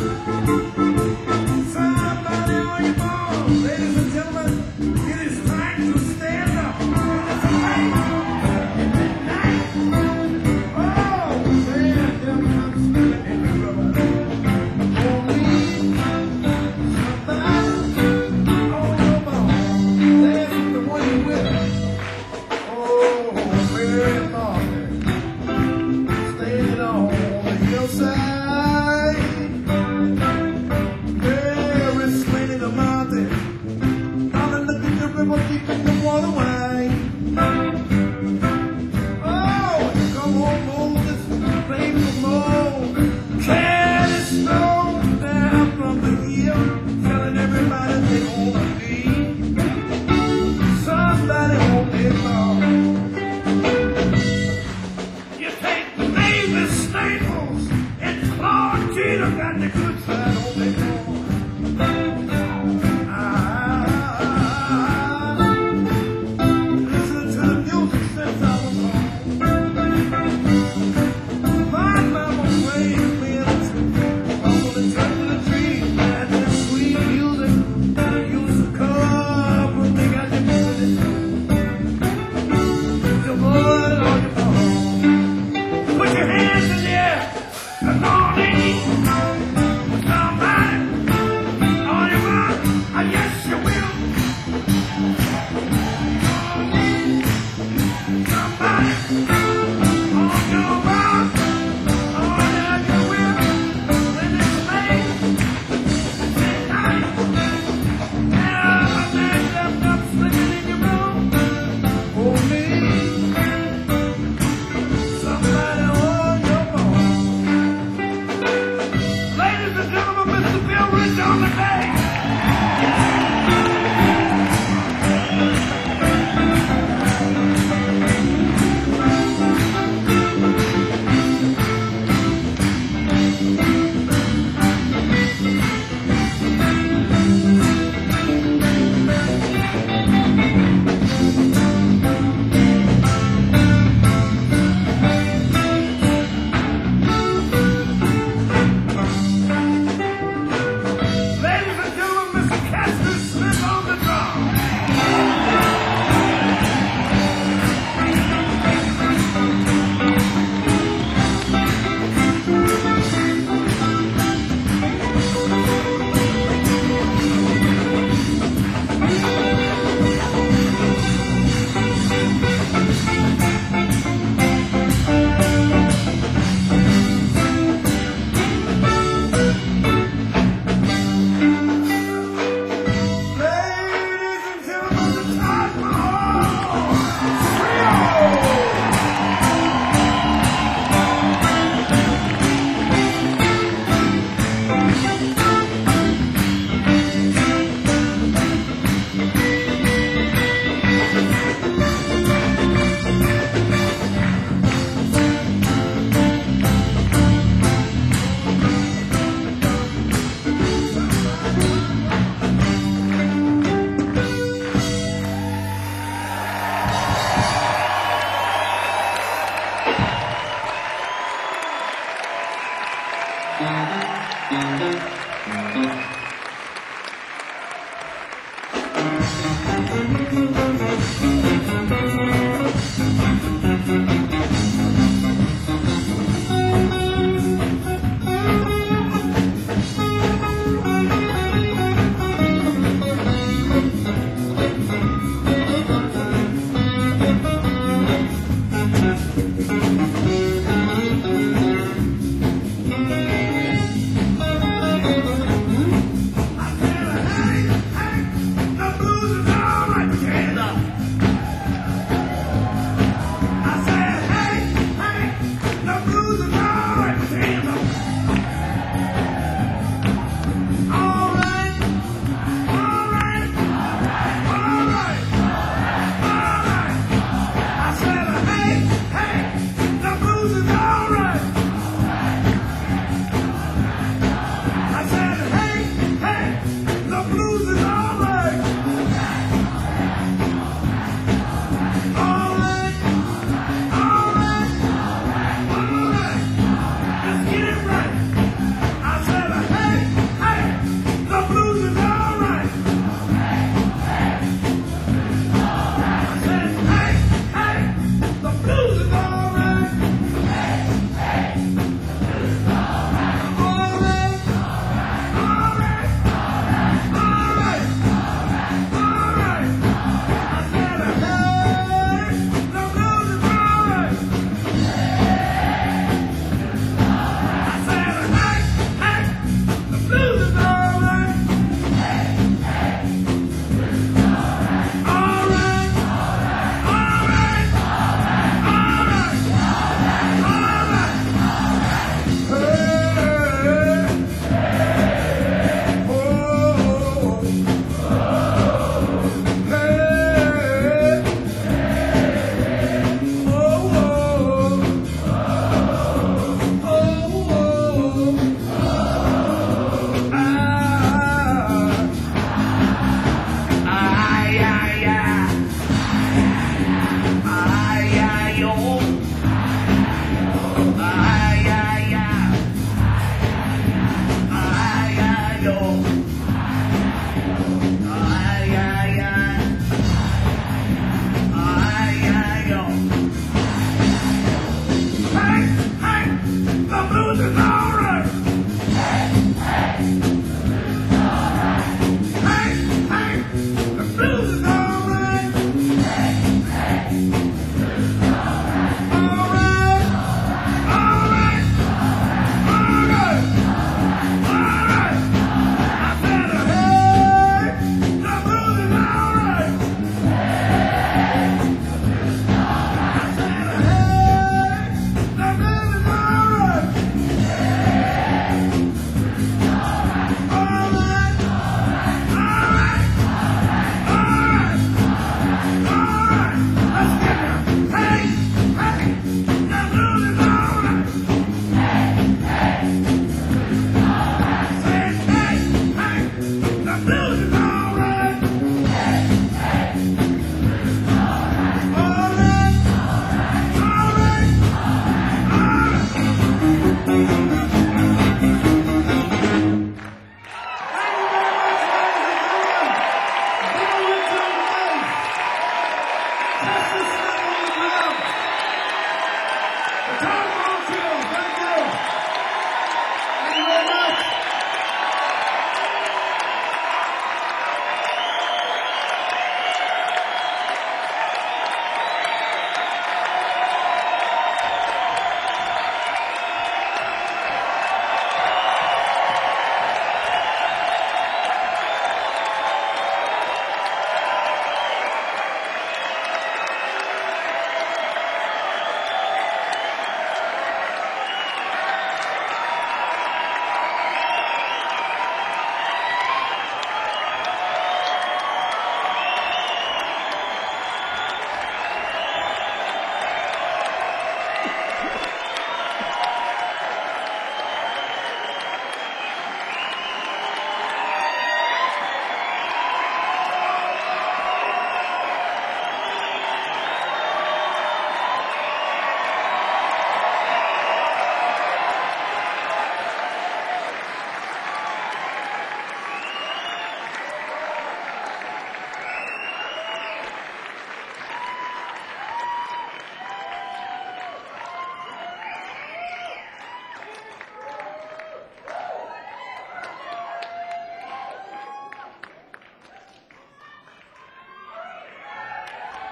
Somebody on your phone, ladies and gentlemen, it is time to stand up. It's a night. Oh, man, them I'm spilling in the rubber. Only somebody on your phone. That's the one you with. Oh, Mary Martin, standing on the hillside. Mary swinging the mountain, down look at the river, keeping the water wide. Oh, here come old Moses, playing the mold. Careless snow down from the hill, telling everybody they wanna be somebody on their farm. You take the Navy Staples and Clark Jeter got the good side on their farm. Listen to the music since I was home. My mama raised me in a tree. I'm gonna turn to the tree and that sweet music that used to come when they got the music. Your blood on your phone. Put your hands in the air. Come on in. Somebody on your mind. Yes, you will. Somebody on your mind. Oh, yeah, you will. When it's made, it's night. Yeah, my man left up slipping in your room. For me, somebody on your phone. Ladies and gentlemen, Mr. Bill Rich on the day. Ladies and gentlemen, Mr. Casper Smith on the drum. Ladies and gentlemen, the Taj Mahal Trio.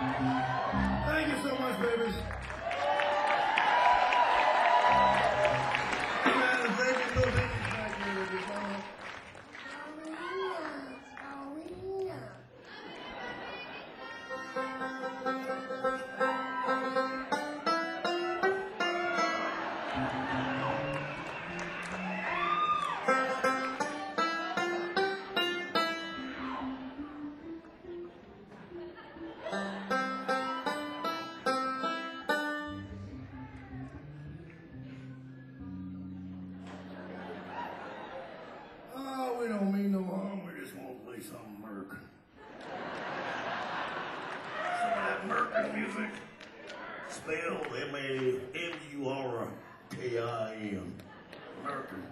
Thank you so much, babies. Man, thank you, no, thank you, babies. Oh, we don't mean no harm. We just want to play some Merc. Some of that Merkin music. Spelled M-A-M-U-R-K-I-N. Merkin.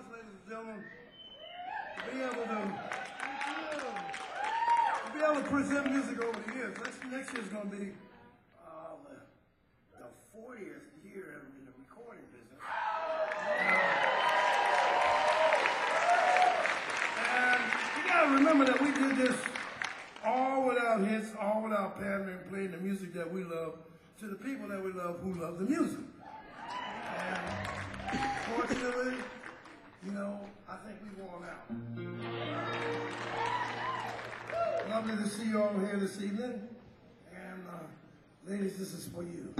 us, ladies and gentlemen, to be able to present music over the years. Next year's going to be the 40th year in the recording business. And you got to remember that we did this all without hits, all without pandering, playing the music that we love to the people that we love who love the music. And fortunately, you know, I think we won out. Lovely to see you all here this evening. And ladies, this is for you.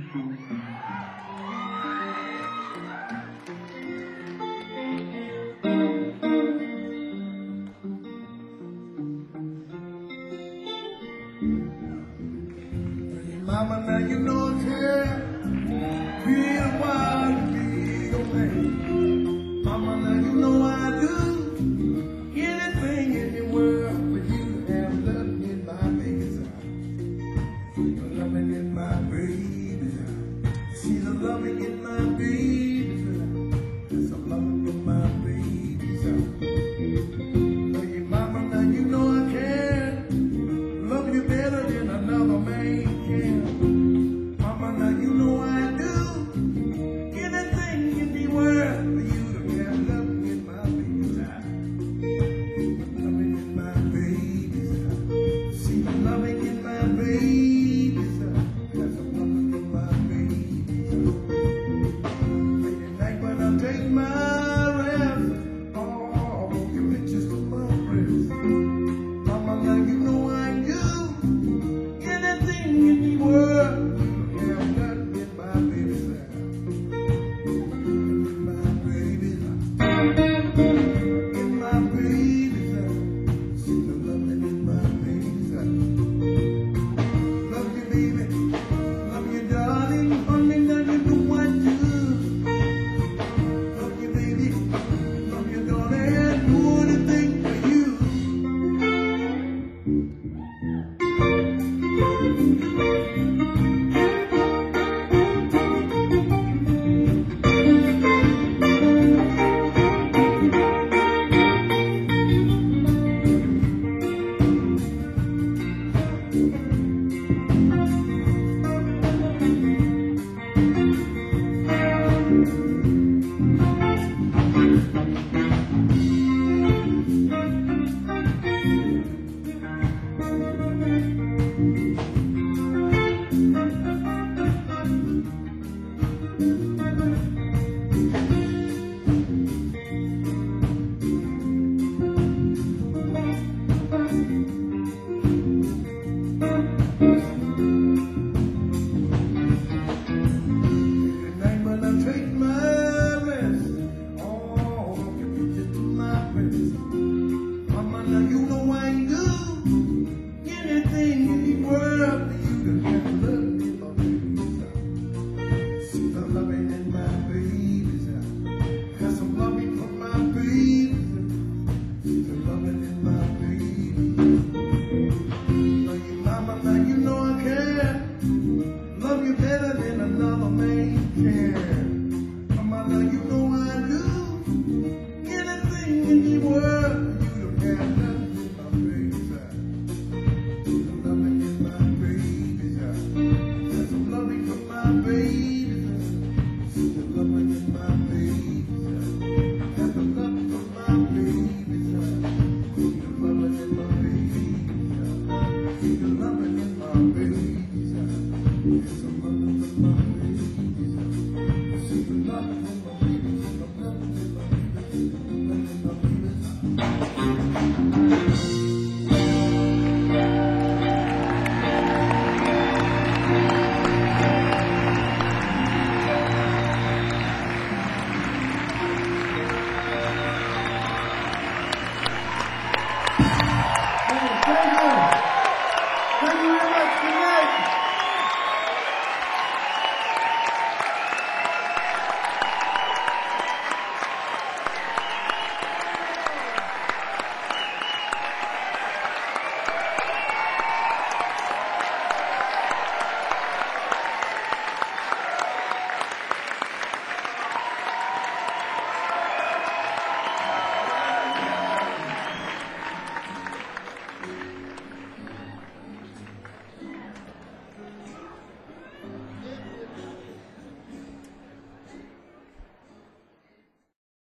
Mama, now you know I care. Real wild, real man. Mama, now you know I do. Anything in the world for you to have love in my baby's eyes. Loving in my baby's eyes. She's a loving in my baby's eyes. There's a loving in my baby's eyes. Oh, your mama, now you know I care. Love you better than another man can. Mama, now you know I do. Anything in the world for you to have love in my baby's eyes. Loving in my baby's eyes. See the loving in my baby's eyes. There's a loving in my baby's eyes. Late at night when I take my